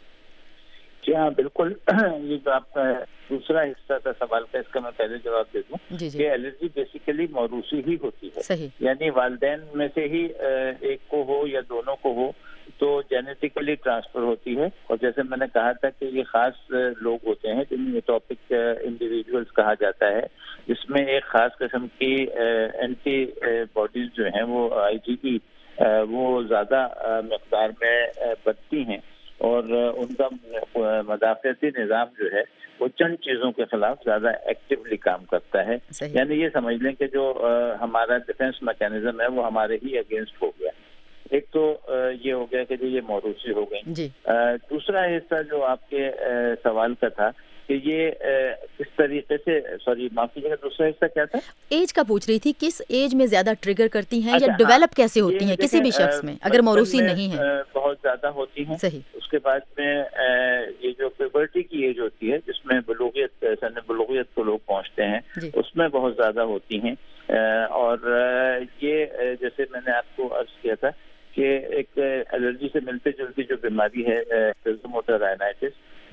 جی ہاں بالکل. یہ جو آپ کا دوسرا حصہ تھا سوال کا, اس کا میں پہلے جواب دے دوں کہ الرجی بیسیکلی موروثی ہی ہوتی ہے. یعنی والدین میں سے ہی ایک کو ہو یا دونوں کو ہو تو جینیٹیکلی ٹرانسفر ہوتی ہے. اور جیسے میں نے کہا تھا کہ یہ خاص لوگ ہوتے ہیں جنہیں ایٹوپک انڈیویجولس کہا جاتا ہے, جس میں ایک خاص قسم کی اینٹی باڈیز جو ہیں وہ آئی جی ای وہ زیادہ مقدار میں بنتی ہیں, اور ان کا مدافعتی نظام جو ہے وہ چند چیزوں کے خلاف زیادہ ایکٹیولی کام کرتا ہے. یعنی یہ سمجھ لیں کہ جو ہمارا ڈیفینس میکینزم ہے وہ ہمارے ہی اگینسٹ ہو گیا. ایک تو یہ ہو گیا کہ جو یہ موروثی ہو گئی. دوسرا حصہ جو آپ کے سوال کا تھا کہ یہ کس طریقے سے, سوری معاف کیجیے گا, دوسرا حصہ کیا تھا؟ ایج کا پوچھ رہی تھی, کس ایج میں زیادہ ٹریگر کرتی ہیں یا ڈیولپ کیسے ہوتی ہیں کسی بھی شخص میں اگر موروثی نہیں ہے؟ بہت زیادہ ہوتی ہیں. صحیح. اس کے بعد میں یہ جو پیبرٹی کی ایج ہوتی ہے جس میں بلوغیت سن بلوغیت کو لوگ پہنچتے ہیں, اس میں بہت زیادہ ہوتی ہیں. اور یہ جیسے میں نے آپ کو عرض کیا تھا کہ ایک الرجی سے ملتے جلتی جو بیماری ہے موٹر رائنائٹس, وہ تو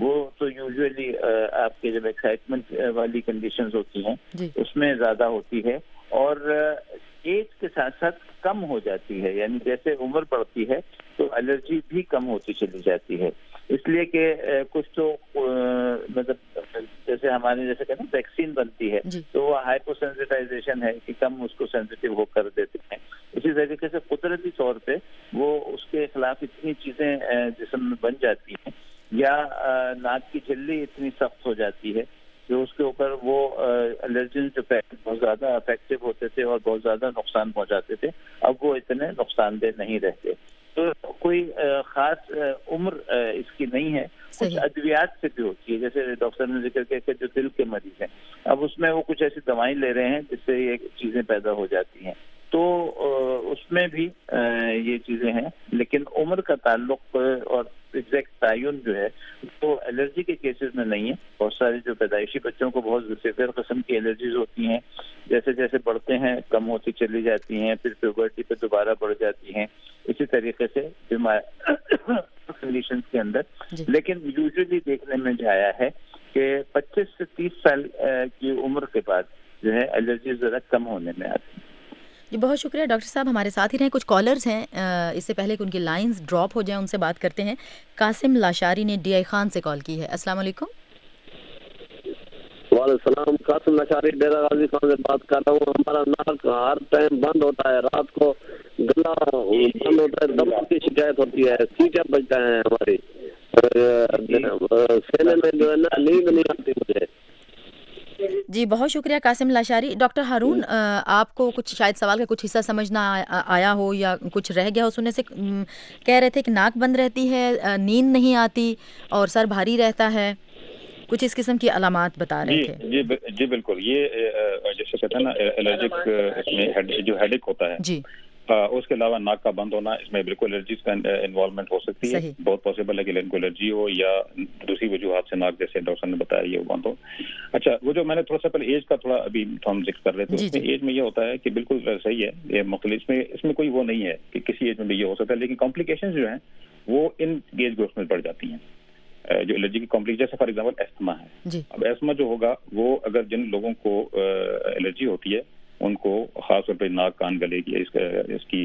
تو یوزلی آپ کے جب ایکسائٹمنٹ والی کنڈیشنز ہوتی ہیں اس میں زیادہ ہوتی ہے، اور ایج کے ساتھ ساتھ کم ہو جاتی ہے، یعنی جیسے عمر بڑھتی ہے تو الرجی بھی کم ہوتی چلی جاتی ہے. اس لیے کہ کچھ تو مطلب جیسے ہمارے جیسے کہ نا ویکسین بنتی ہے تو وہ ہائپو سینسٹائزیشن ہے کہ کم اس کو سینسٹیو ہو کر دیتے ہیں. اسی طریقے سے قدرتی طور پہ وہ اس کے خلاف اتنی چیزیں جسم میں بن جاتی ہیں، یا ناک کی جھلی اتنی سخت ہو جاتی ہے جو اس کے اوپر وہ الرجن جو بہت زیادہ افیکٹو ہوتے تھے اور بہت زیادہ نقصان پہنچاتے تھے، اب وہ اتنے نقصان دہ نہیں رہتے. تو کوئی خاص عمر اس کی نہیں ہے. کچھ ادویات سے بھی ہوتی ہے، جیسے ڈاکٹر نے ذکر کیا کہ جو دل کے مریض ہیں اب اس میں وہ کچھ ایسی دوائیں لے رہے ہیں جس سے یہ چیزیں پیدا ہو جاتی ہیں، تو اس میں بھی یہ چیزیں ہیں. لیکن عمر کا تعلق اور ایگزیکٹ تعین جو ہے وہ الرجی کے کیسز میں نہیں ہے. بہت سارے جو پیدائشی بچوں کو بہت سیویئر قسم کی الرجیز ہوتی ہیں، جیسے جیسے بڑھتے ہیں کم ہوتی چلی جاتی ہیں، پھر پیوبرٹی پہ دوبارہ بڑھ جاتی ہیں. اسی طریقے سے کنڈیشنز کے اندر. لیکن یوزلی دیکھنے میں جو آیا ہے کہ پچیس سے تیس سال کی عمر کے بعد جو ہے الرجیز ذرا کم ہونے میں آتی ہیں. جی بہت شکریہ ڈاکٹر صاحب، ہمارے ساتھ ہی رہیں. کچھ کالرز ہیں، اس سے پہلے کہ ان کی لائنز ڈراپ ہو جائیں ان سے بات کرتے ہیں. قاسم لاشاری نے ڈی آئی خان سے کال کی ہے. السلام علیکم. وعلیکم السلام. قاسم لاشاری ڈیرہ غازی خان سے بات کر رہا ہوں. ہمارا ناک ہر ٹائم بند ہوتا ہے، رات کو گلا بند ہوتا ہے، دم کی شکایت ہوتی ہے، سیٹیں بجتا ہے ہماری، سینے میں جو ہے نا نیند نہیں آتی مجھے. جی بہت شکریہ قاسم لاشاری. ڈاکٹر ہارون، آپ کو کچھ شاید سوال کا کچھ حصہ سمجھ نہ آیا ہو یا کچھ رہ گیا ہو سننے سے. کہہ رہے تھے کہ ناک بند رہتی ہے، نیند نہیں آتی اور سر بھاری رہتا ہے، کچھ اس قسم کی علامات بتا رہے تھے. جی جی بالکل. یہ جیسے کہتے ہیں نا الرجک اس میں جو ہیڈک ہوتا ہے، جی اس کے علاوہ ناک کا بند ہونا، اس میں بالکل الرجیز کا انوالومنٹ ہو سکتی ہے. بہت پاسبل ہے کہ ان کو الرجی ہو یا دوسری وجوہات سے ناک جیسے ڈاکٹر نے بتایا یہ بند ہو. اچھا، وہ جو میں نے تھوڑا سا پہلے ایج کا تھوڑا ابھی ہم ذکر کر رہے تھے، اس میں ایج میں یہ ہوتا ہے کہ بالکل صحیح ہے، یہ مختلف اس میں اس میں کوئی وہ نہیں ہے کہ کسی ایج میں بھی یہ ہو سکتا ہے. لیکن کمپلیکیشنز جو ہیں وہ ان ایج گروپ میں بڑھ جاتی ہیں. جو الرجی کی کمپلیکیشن جیسے فار ایگزامپل ایستما ہے. اب ایستما جو ہوگا وہ اگر جن لوگوں کو الرجی ہوتی ہے ان کو خاص طور پہ ناک کان گلے کی اس کی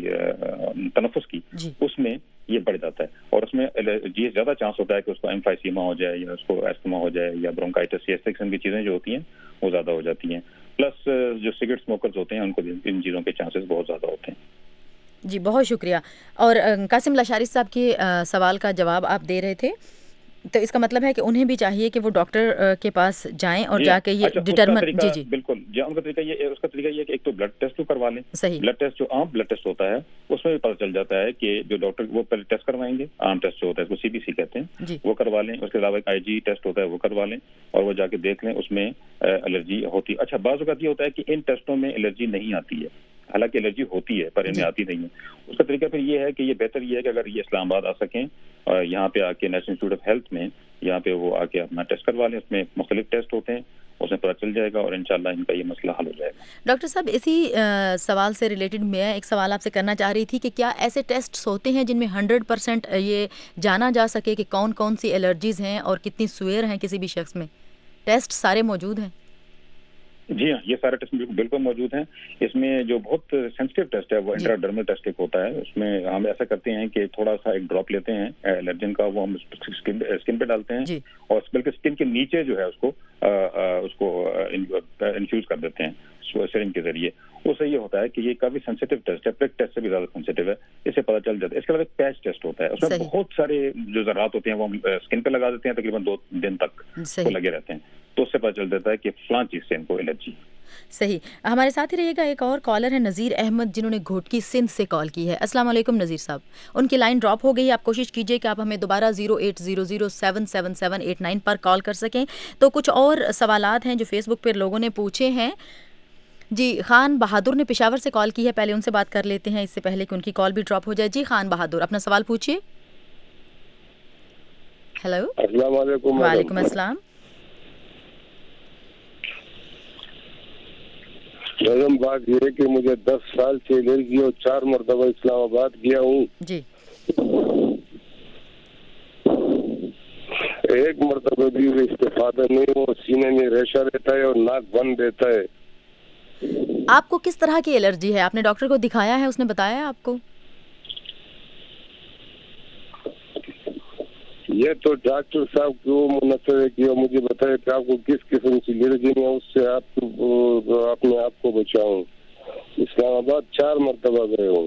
تنفس کی اس میں یہ بڑھ جاتا ہے، اور اس میں یہ زیادہ چانس ہوتا ہے کہ اس کو ایمفائسیما ہو جائے یا اس کو ایستما ہو جائے یا برونکائٹس، اس قسم کی چیزیں جو ہوتی ہیں وہ زیادہ ہو جاتی ہیں. پلس جو سگریٹ اسموکرز ہوتے ہیں ان کو ان چیزوں کے چانسز بہت زیادہ ہوتے ہیں. جی بہت شکریہ. اور قاسم لاشاری صاحب کے سوال کا جواب آپ دے رہے تھے، تو اس کا مطلب ہے کہ انہیں بھی چاہیے کہ وہ ڈاکٹر کے پاس جائیں اور جا کے یہ ڈٹرمن. جی جی بالکل. جی ان کا طریقہ یہ اس کا طریقہ یہ کہ ایک تو بلڈ ٹیسٹ کروا لیں. صحیح. بلڈ ٹیسٹ جو عام بلڈ ٹیسٹ ہوتا ہے اس میں بھی پتہ چل جاتا ہے کہ جو ڈاکٹر وہ پہلے ٹیسٹ کروائیں گے، عام ٹیسٹ جو ہوتا ہے اس کو سی بی سی کہتے ہیں، وہ کروا لیں. اس کے علاوہ ایک آئی جی ٹیسٹ ہوتا ہے وہ کروا لیں اور وہ جا کے دیکھ لیں اس میں الرجی ہوتی. اچھا، بعض اوقات یہ ہوتا ہے کہ ان ٹیسٹوں میں الرجی نہیں آتی ہے، حالانکہ الرجی ہوتی ہے پر انہیں آتی نہیں ہے. اس کا طریقہ پھر یہ ہے کہ یہ بہتر یہ ہے کہ اگر یہ اسلام آباد آ سکیں اور یہااں پہ آ کے نیشنل انسٹیٹیوٹ آف ہیلتھ میں یہاں پہ وہ آ کے اپنا ٹیسٹ کروا لیں. اس میں مختلف ٹیسٹ ہوتے ہیں، اس میں پتہ چل جائے گا اور انشاءاللہ ان کا یہ مسئلہ حل ہو جائے گا. ڈاکٹر صاحب، اسی سوال سے ریلیٹڈ میں ایک سوال آپ سے کرنا چاہ رہی تھی کہ کیا ایسے ٹیسٹس ہوتے ہیں جن میں ہنڈریڈ پرسینٹ یہ جانا جا سکے کہ کون کون سی الرجیز ہیں اور کتنی سویر ہیں کسی بھی شخص میں؟ ٹیسٹ سارے موجود ہیں؟ جی ہاں، یہ سارے ٹیسٹ بالکل موجود ہیں. اس میں جو بہت سینسٹیو ٹیسٹ ہے وہ انٹراڈرمل ٹیسٹ ایک ہوتا ہے. اس میں ہم ایسا کرتے ہیں کہ تھوڑا سا ایک ڈراپ لیتے ہیں الرجن کا، وہ ہم اسکن پہ ڈالتے ہیں اور بلکہ اسکن کے نیچے جو ہے اس کو اس کو انفیوز کر دیتے ہیں سرنج کے ذریعے. اس سے یہ ہوتا ہے کہ یہ کافی سینسٹیو ٹیسٹ ہے، پریک ٹیسٹ سے بھی زیادہ سینسٹیو ہے، اس سے پتہ چل جاتا ہے. اس کے علاوہ ایک پیچ ٹیسٹ ہوتا ہے، اس میں بہت سارے جو ذرات ہوتے ہیں وہ ہم اسکن پہ لگا دیتے ہیں، تقریباً دو دن تک وہ لگے رہتے ہیں، تو اس سے پتہ چل جاتا ہے کہ فلاں چیز سے ان کو الرجی. صحیح. ہمارے ساتھ ہی رہیے گا. ایک اور کالر ہے نذیر احمد جنہوں نے گھوٹکی سندھ سے کال کی ہے. السلام علیکم نذیر صاحب. ان کی لائن ڈراپ ہو گئی. آپ کوشش کیجئے کہ آپ ہمیں دوبارہ zero eight zero zero seven seven seven eight nine پر کال کر سکیں. تو کچھ اور سوالات ہیں جو فیس بک پر لوگوں نے پوچھے ہیں. جی خان بہادر نے پشاور سے کال کی ہے، پہلے ان سے بات کر لیتے ہیں اس سے پہلے کہ ان کی کال بھی ڈراپ ہو جائے. جی خان بہادر، اپنا سوال پوچھیے. ہیلو. السلام علیکم. وعلیکم السلام. میڈم بات یہ ہے کہ مجھے دس سال سے الرجی اور چار مرتبہ اسلام آباد گیا ہوں. جی. ایک مرتبہ بھی استفادہ نہیں ہو, سینے میں ریشہ رہتا ہے اور ناک بند رہتا ہے. آپ کو کس طرح کی الرجی ہے؟ آپ نے ڈاکٹر کو دکھایا ہے, اس نے بتایا ہے آپ کو؟ یہ تو ڈاکٹر صاحب کو منتظر کہ وہ مجھے بتائے کہ آپ کو کس قسم کی الرجی ہے, اس سے آپ اپنے آپ کو بچاؤں. اسلام آباد چار مرتبہ گئے ہوں.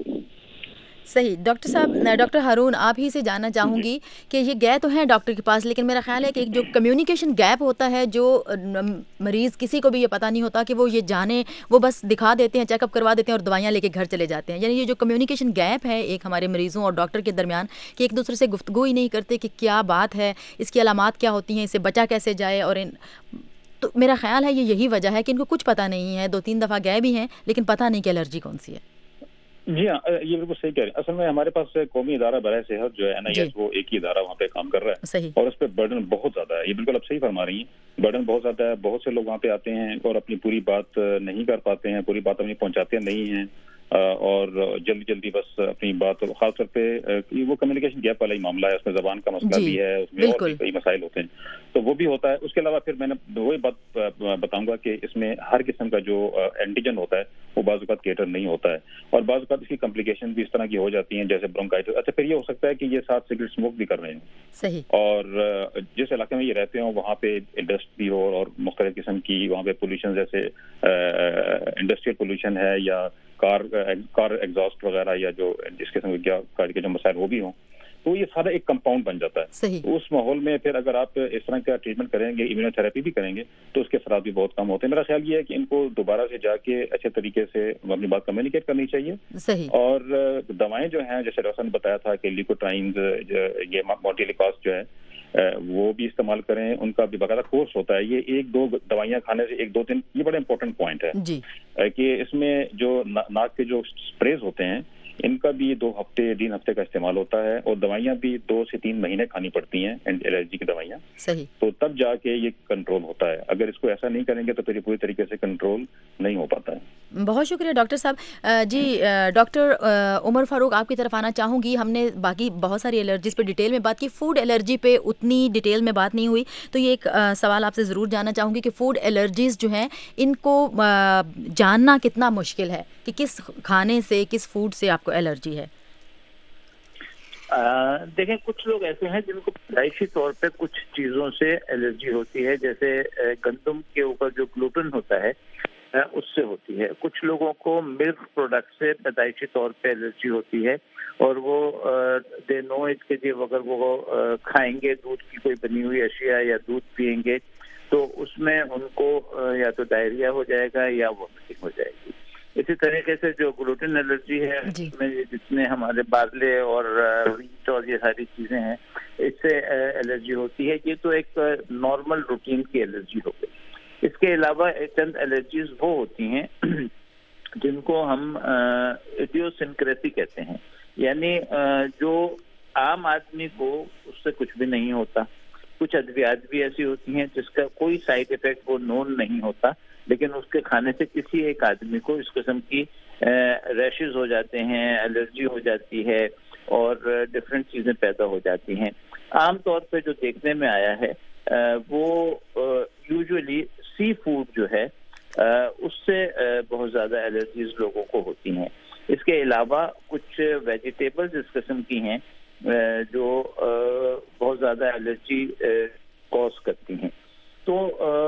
صحیح. ڈاکٹر صاحب, ڈاکٹر ہارون, آپ ہی سے جاننا چاہوں گی کہ یہ گئے تو ہیں ڈاکٹر کے پاس, لیکن میرا خیال ہے کہ ایک جو کمیونیکیشن گیپ ہوتا ہے, جو مریض کسی کو بھی یہ پتہ نہیں ہوتا کہ وہ یہ جانے, وہ بس دکھا دیتے ہیں, چیک اپ کروا دیتے ہیں اور دوائیاں لے کے گھر چلے جاتے ہیں. یعنی یہ جو کمیونیکیشن گیپ ہے ایک ہمارے مریضوں اور ڈاکٹر کے درمیان, کہ ایک دوسرے سے گفتگو ہی نہیں کرتے کہ کیا بات ہے, اس کی علامات کیا ہوتی ہیں, اس سے بچا کیسے جائے. اور ان تو میرا خیال ہے یہ یہی وجہ ہے کہ ان کو کچھ پتہ نہیں ہے, دو تین دفعہ گئے بھی ہیں لیکن پتہ نہیں کہ الرجی کون سی ہے. جی ہاں, یہ بالکل صحیح کہہ رہے ہیں. اصل میں ہمارے پاس قومی ادارہ برائے صحت جو ہے این آئی ایس, وہ ایک ہی ادارہ وہاں پہ کام کر رہا ہے, صحیح, اور اس پہ برڈن بہت زیادہ ہے. یہ بالکل آپ صحیح فرما رہی ہیں, برڈن بہت زیادہ ہے. بہت سے لوگ وہاں پہ آتے ہیں اور اپنی پوری بات نہیں کر پاتے ہیں, پوری بات اپنی پہنچاتے نہیں ہیں, اور جلدی جلدی بس اپنی بات, خاص طور پہ وہ کمیونیکیشن گیپ والا ہی معاملہ ہے, اس میں زبان کا مسئلہ بھی ہے, اس میں اور بھی کئی مسائل ہوتے ہیں, تو وہ بھی ہوتا ہے. اس کے علاوہ پھر میں نے وہی بات بتاؤں گا کہ اس میں ہر قسم کا جو اینٹیجن ہوتا ہے وہ بعض اوقات کیٹر نہیں ہوتا ہے, اور بعض اوقات اس کی کمپلیکیشن بھی اس طرح کی ہو جاتی ہیں جیسے برونکائٹس. اچھا, پھر یہ ہو سکتا ہے کہ یہ ساتھ سگریٹ اسموک بھی کر رہے ہیں, صحیح, اور جس علاقے میں یہ رہتے ہوں وہاں پہ ڈسٹ بھی ہو اور مختلف قسم کی وہاں پہ پولوشن, جیسے انڈسٹریل پولوشن ہے یا کار کار ایگزاسٹ وغیرہ, یا جو جس قسم کے گاڑی کے جو مسائل وہ بھی ہوں, تو یہ سارا ایک کمپاؤنڈ بن جاتا ہے. صحیح. اس ماحول میں پھر اگر آپ اس طرح کا ٹریٹمنٹ کریں گے, امیونو تھراپی بھی کریں گے, تو اس کے اثرات بھی بہت کم ہوتے ہیں. میرا خیال یہ ہے کہ ان کو دوبارہ سے جا کے اچھے طریقے سے اپنی بات کمیونیکیٹ کرنی چاہیے. صحیح. اور دوائیں جو ہیں, جیسے ڈاکٹر نے بتایا تھا کہ لیکوٹرائنز, یہ مونٹیلیکاس جو ہے وہ بھی استعمال کریں. ان کا بھی باقاعدہ کورس ہوتا ہے. یہ ایک دو دوائیاں کھانے سے ایک دو دن, یہ بڑا امپورٹنٹ پوائنٹ ہے جی, کہ اس میں جو ناک کے جو اسپریز ہوتے ہیں ان کا بھی دو ہفتے تین ہفتے کا استعمال ہوتا ہے, اور دوائیاں بھی دو سے تین مہینے کھانی پڑتی ہیں, الرجی کی دوائیاں. صحیح. تو تب جا کے یہ کنٹرول ہوتا ہے. اگر اس کو ایسا نہیں کریں گے تو پھر پوری طریقے سے کنٹرول نہیں ہو پاتا ہے. بہت شکریہ ڈاکٹر صاحب. جی ڈاکٹر عمر فاروق, آپ کی طرف آنا چاہوں گی. ہم نے باقی بہت ساری الرجیز پہ ڈیٹیل میں بات کی, فوڈ الرجی پہ اتنی ڈیٹیل میں بات نہیں ہوئی, تو یہ ایک سوال آپ سے ضرور جاننا چاہوں گی کہ فوڈ الرجیز جو ہیں ان کو جاننا کتنا مشکل ہے کہ کس کھانے سے, کس فوڈ سے آپ کو الرجی ہے. دیکھیں, کچھ لوگ ایسے ہیں جن کو پیدائشی طور پہ کچھ چیزوں سے الرجی ہوتی ہے, جیسے گندم کے اوپر جو گلوٹن ہوتا ہے اس سے ہوتی ہے. کچھ لوگوں کو ملک پروڈکٹ سے پیدائشی طور پہ الرجی ہوتی ہے, اور وہ دے نو اٹ کہ جی اگر وہ کھائیں گے دودھ کی کوئی بنی ہوئی اشیاء یا دودھ پئیں گے تو اس میں ان کو یا تو ڈائریا ہو جائے گا یا وومٹنگ ہو جائے گی. اسی طریقے سے جو گلوٹن الرجی ہے, اس میں جتنے ہمارے بادلے اور ویٹ اور یہ ساری چیزیں ہیں اس سے الرجی ہوتی ہے. یہ تو ایک نارمل روٹین کی الرجی ہو گئی. اس کے علاوہ چند الرجیز وہ ہوتی ہیں جن کو ہم ایڈیوسنکریسی کہتے ہیں, یعنی جو عام آدمی کو اس سے کچھ بھی نہیں ہوتا. کچھ ادویات بھی ایسی ہوتی ہیں جس کا کوئی سائیڈ افیکٹ وہ نون نہیں ہوتا, لیکن اس کے کھانے سے کسی ایک آدمی کو اس قسم کی ریشز ہو جاتے ہیں, الرجی ہو جاتی ہے, اور ڈفرینٹ چیزیں پیدا ہو جاتی ہیں. عام طور پہ جو دیکھنے میں آیا ہے وہ یوزولی سی فوڈ جو ہے اس سے بہت زیادہ الرجیز لوگوں کو ہوتی ہیں. اس کے علاوہ کچھ ویجیٹیبلز اس قسم کی ہیں جو بہت زیادہ الرجی کوز کرتی ہیں. تو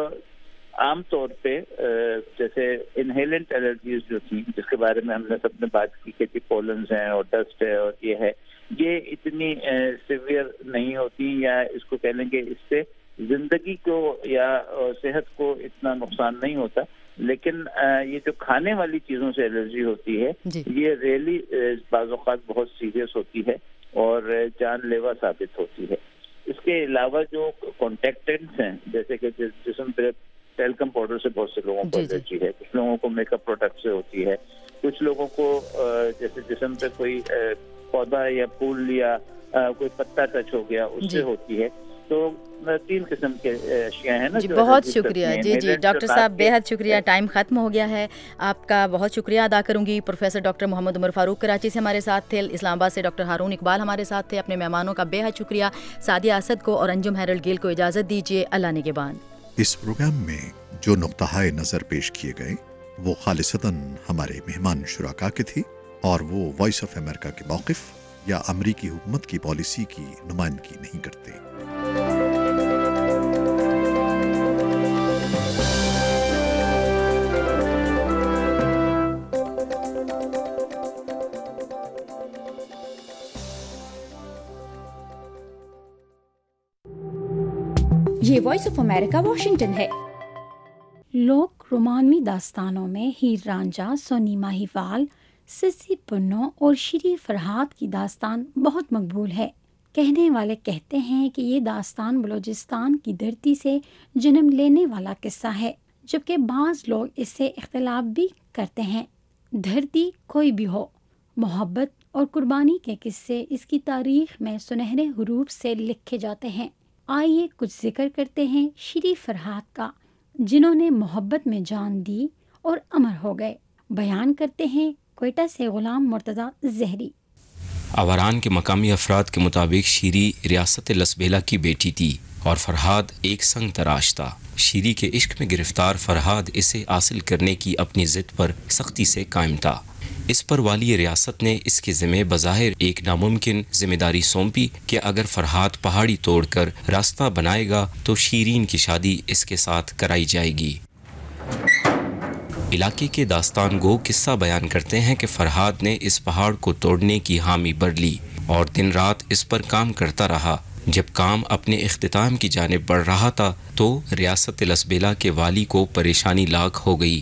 عام طور پہ جیسے انہیلنٹ الرجیز جو تھیں جس کے بارے میں ہم نے سب نے بات کی کہ پولنز ہیں اور ڈسٹ ہے اور یہ ہے, یہ اتنی سیویئر نہیں ہوتی, یا اس کو کہہ لیں کہ اس سے زندگی کو یا صحت کو اتنا نقصان نہیں ہوتا. لیکن یہ جو کھانے والی چیزوں سے الرجی ہوتی ہے جی. یہ ریئلی بعض اوقات بہت سیریس ہوتی ہے اور جان لیوا ثابت ہوتی ہے. اس کے علاوہ جو کانٹیکٹنٹس ہیں جیسے کہ جسم پہ ٹیلکم پاؤڈر سے بہت سے لوگوں کو الرجی ہے, کچھ لوگوں کو میک اپ پروڈکٹ سے ہوتی ہے, کچھ لوگوں کو جیسے جسم پہ کوئی پودا یا پھول یا کوئی پتا ٹچ ہو گیا اس سے ہوتی ہے. تو تین قسم کے اشیاء ہیں نا. جی بہت شکریہ. جی جی ڈاکٹر صاحب بے حد شکریہ. ٹائم ختم ہو گیا ہے. آپ کا بہت شکریہ ادا کروں گی. پروفیسر ڈاکٹر محمد عمر فاروق کراچی سے ہمارے ساتھ تھے. اسلام آباد سے ڈاکٹر ہارون اقبال ہمارے ساتھ تھے. اپنے مہمانوں کا بے حد شکریہ. سعدیہ اسد کو اور انجم ہیرلڈ گیل کو اجازت دیجیے. اللہ نگہبان. اس پروگرام میں جو نقطہ نظر پیش کیے گئے وہ خالصتاً ہمارے مہمان شرکا کے تھے اور وہ وائس آف امریکہ کے موقف یا امریکی حکومت کی پالیسی کی نمائندگی نہیں کرتے. یہ وائس آف امریکہ واشنگٹن ہے. لوک رومانوی داستانوں میں ہیر رانجھا، سونی ماہیوال، سسی پنو اور شری فرہاد کی داستان بہت مقبول ہے. کہنے والے کہتے ہیں کہ یہ داستان بلوچستان کی دھرتی سے جنم لینے والا قصہ ہے، جبکہ بعض لوگ اس سے اختلاف بھی کرتے ہیں. دھرتی کوئی بھی ہو، محبت اور قربانی کے قصے اس کی تاریخ میں سنہرے حروف سے لکھے جاتے ہیں. آئیے کچھ ذکر کرتے ہیں شری فرہاد کا، جنہوں نے محبت میں جان دی اور امر ہو گئے. بیان کرتے ہیں کوئٹہ سے غلام مرتضی زہری. آوران کے مقامی افراد کے مطابق شیری ریاست لسبیلا کی بیٹی تھی اور فرہاد ایک سنگ تراش تھا. شیری کے عشق میں گرفتار فرہاد اسے حاصل کرنے کی اپنی ضد پر سختی سے قائم تھا. اس پر والی ریاست نے اس کے ذمہ بظاہر ایک ناممکن ذمہ داری سونپی کہ اگر فرہاد پہاڑی توڑ کر راستہ بنائے گا تو شیرین کی شادی اس کے ساتھ کرائی جائے گی. علاقے کے داستان گو قصہ بیان کرتے ہیں کہ فرہاد نے اس پہاڑ کو توڑنے کی حامی بھر لی اور دن رات اس پر کام کرتا رہا. جب کام اپنے اختتام کی جانب بڑھ رہا تھا تو ریاست لسبیلا کے والی کو پریشانی لاحق ہو گئی.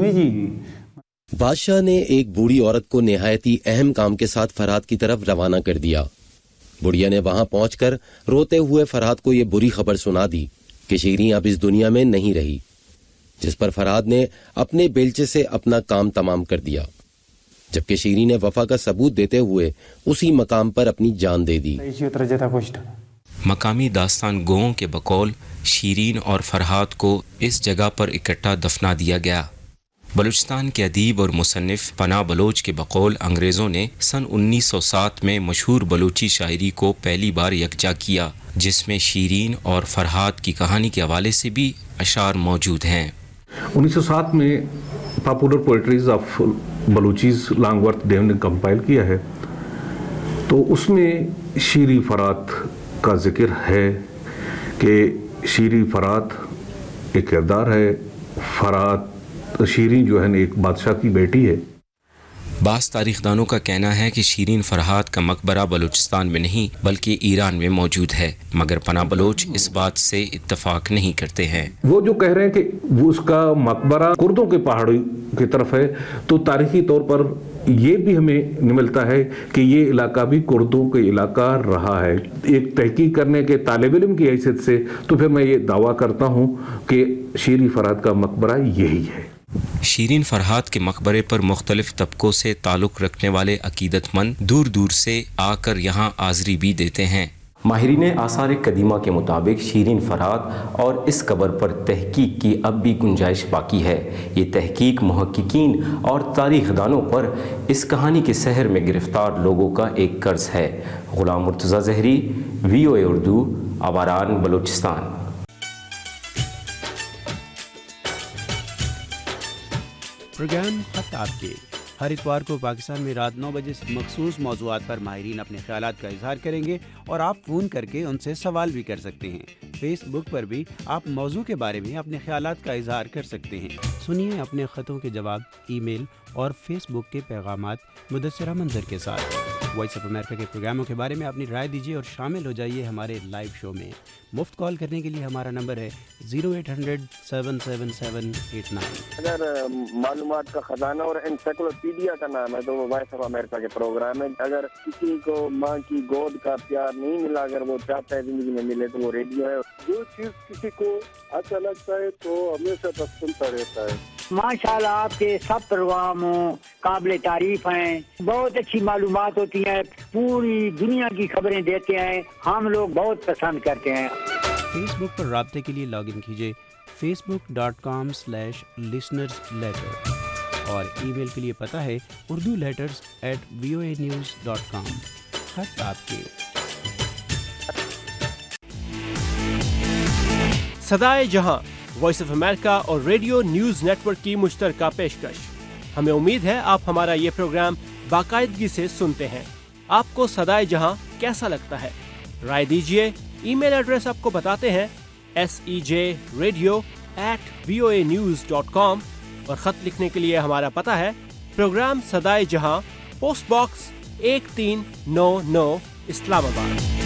بادشاہ نے ایک بوڑھی عورت کو نہایتی اہم کام کے ساتھ فرہاد کی طرف روانہ کر دیا. بڑھیا نے وہاں پہنچ کر روتے ہوئے فرہاد کو یہ بری خبر سنا دی کہ شیریں اب اس دنیا میں نہیں رہی، جس پر فرہاد نے اپنے بیلچے سے اپنا کام تمام کر دیا، جبکہ شیریں نے وفا کا ثبوت دیتے ہوئے اسی مقام پر اپنی جان دے دی. مقامی داستان گوؤں کے بقول شیرین اور فرہاد کو اس جگہ پر اکٹھا دفنا دیا گیا. بلوچستان کے ادیب اور مصنف پناہ بلوچ کے بقول انگریزوں نے سن انیس سو سات میں مشہور بلوچی شاعری کو پہلی بار یکجا کیا، جس میں شیرین اور فرہاد کی کہانی کے حوالے سے بھی اشعار موجود ہیں. انیس سو سات میں popular poetries of Baloches Longworth ڈیو نے کمپائل کیا ہے، تو اس میں شیری فرات کا ذکر ہے کہ شیری فرات ایک کردار ہے. فرات شیریں جو ہے ایک بادشاہ کی بیٹی ہے. بعض تاریخ دانوں کا کہنا ہے کہ شیرین فرہاد کا مقبرہ بلوچستان میں نہیں بلکہ ایران میں موجود ہے، مگر پناہ بلوچ اس بات سے اتفاق نہیں کرتے ہیں. وہ جو کہہ رہے ہیں کہ وہ اس کا مقبرہ کردوں کے پہاڑی کی طرف ہے، تو تاریخی طور پر یہ بھی ہمیں ملتا ہے کہ یہ علاقہ بھی کردوں کا علاقہ رہا ہے. ایک تحقیق کرنے کے طالب علم کی حیثیت سے تو پھر میں یہ دعویٰ کرتا ہوں کہ شیریں فرہاد کا مقبرہ یہی ہے. شیرین فرہاد کے مقبرے پر مختلف طبقوں سے تعلق رکھنے والے عقیدت مند دور دور سے آ کر یہاں حاضری بھی دیتے ہیں. ماہرین آثار قدیمہ کے مطابق شیرین فرہاد اور اس قبر پر تحقیق کی اب بھی گنجائش باقی ہے. یہ تحقیق محققین اور تاریخ دانوں پر اس کہانی کے سحر میں گرفتار لوگوں کا ایک قرض ہے. Ghulam Murtaza Zehri, V O A Urdu, Awaran, Balochistan. Programme خط آپ کے ہر اتوار کو پاکستان میں رات نو بجے سے مخصوص موضوعات پر ماہرین اپنے خیالات کا اظہار کریں گے اور آپ فون کر کے ان سے سوال بھی کر سکتے ہیں. فیس بک پر بھی آپ موضوع کے بارے میں اپنے خیالات کا اظہار کر سکتے ہیں. سنیے اپنے خطوں کے جواب ای میل اور فیس بک کے پیغامات مدثرہ منظر کے ساتھ. وائس آف امریکہ کے پروگراموں کے بارے میں اپنی رائے دیجیے اور شامل ہو جائیے ہمارے لائیو شو میں. مفت کال کرنے کے لیے ہمارا نمبر ہے zero eight hundred seven seven seven eight nine. اگر معلومات کا خزانہ اور انسائکلوپیڈیا کا نام ہے تو وہ وائس آف امریکہ کے پروگرام ہے. اگر کسی کو ماں کی گود کا پیار نہیں ملا، اگر وہ چاہتا ہے زندگی میں ملے، تو وہ ریڈیو ہے. جو چیز کسی کو اچھا لگتا ہے تو ہمیشہ بس سنتا رہتا ہے. माशाल्लाह आपके सब प्रोग्रामों काबिल तारीफ हैं, बहुत अच्छी मालूमात होती हैं, पूरी दुनिया की खबरें देते हैं, हम लोग बहुत पसंद करते हैं। फेसबुक पर राब्ते के लिए लॉगिन कीजिए Facebook dot com slash listeners letter और ईमेल के लिए पता है Urdu letters at V O A news dot com. खत आपके। सदाए जहां वॉइस ऑफ अमेरिका और रेडियो न्यूज़ नेटवर्क की मुश्तरका पेशकश। हमें उम्मीद है आप हमारा ये प्रोग्राम बाकायदगी से सुनते हैं। आपको सदाए जहां कैसा लगता है? राय दीजिए। ईमेल एड्रेस आपको बताते हैं S E J radio at V O A news dot com और ख़त लिखने के लिए हमारा पता है प्रोग्राम सदाए जहां, पोस्ट बॉक्स एक तीन नौ नौ, इस्लामाबाद।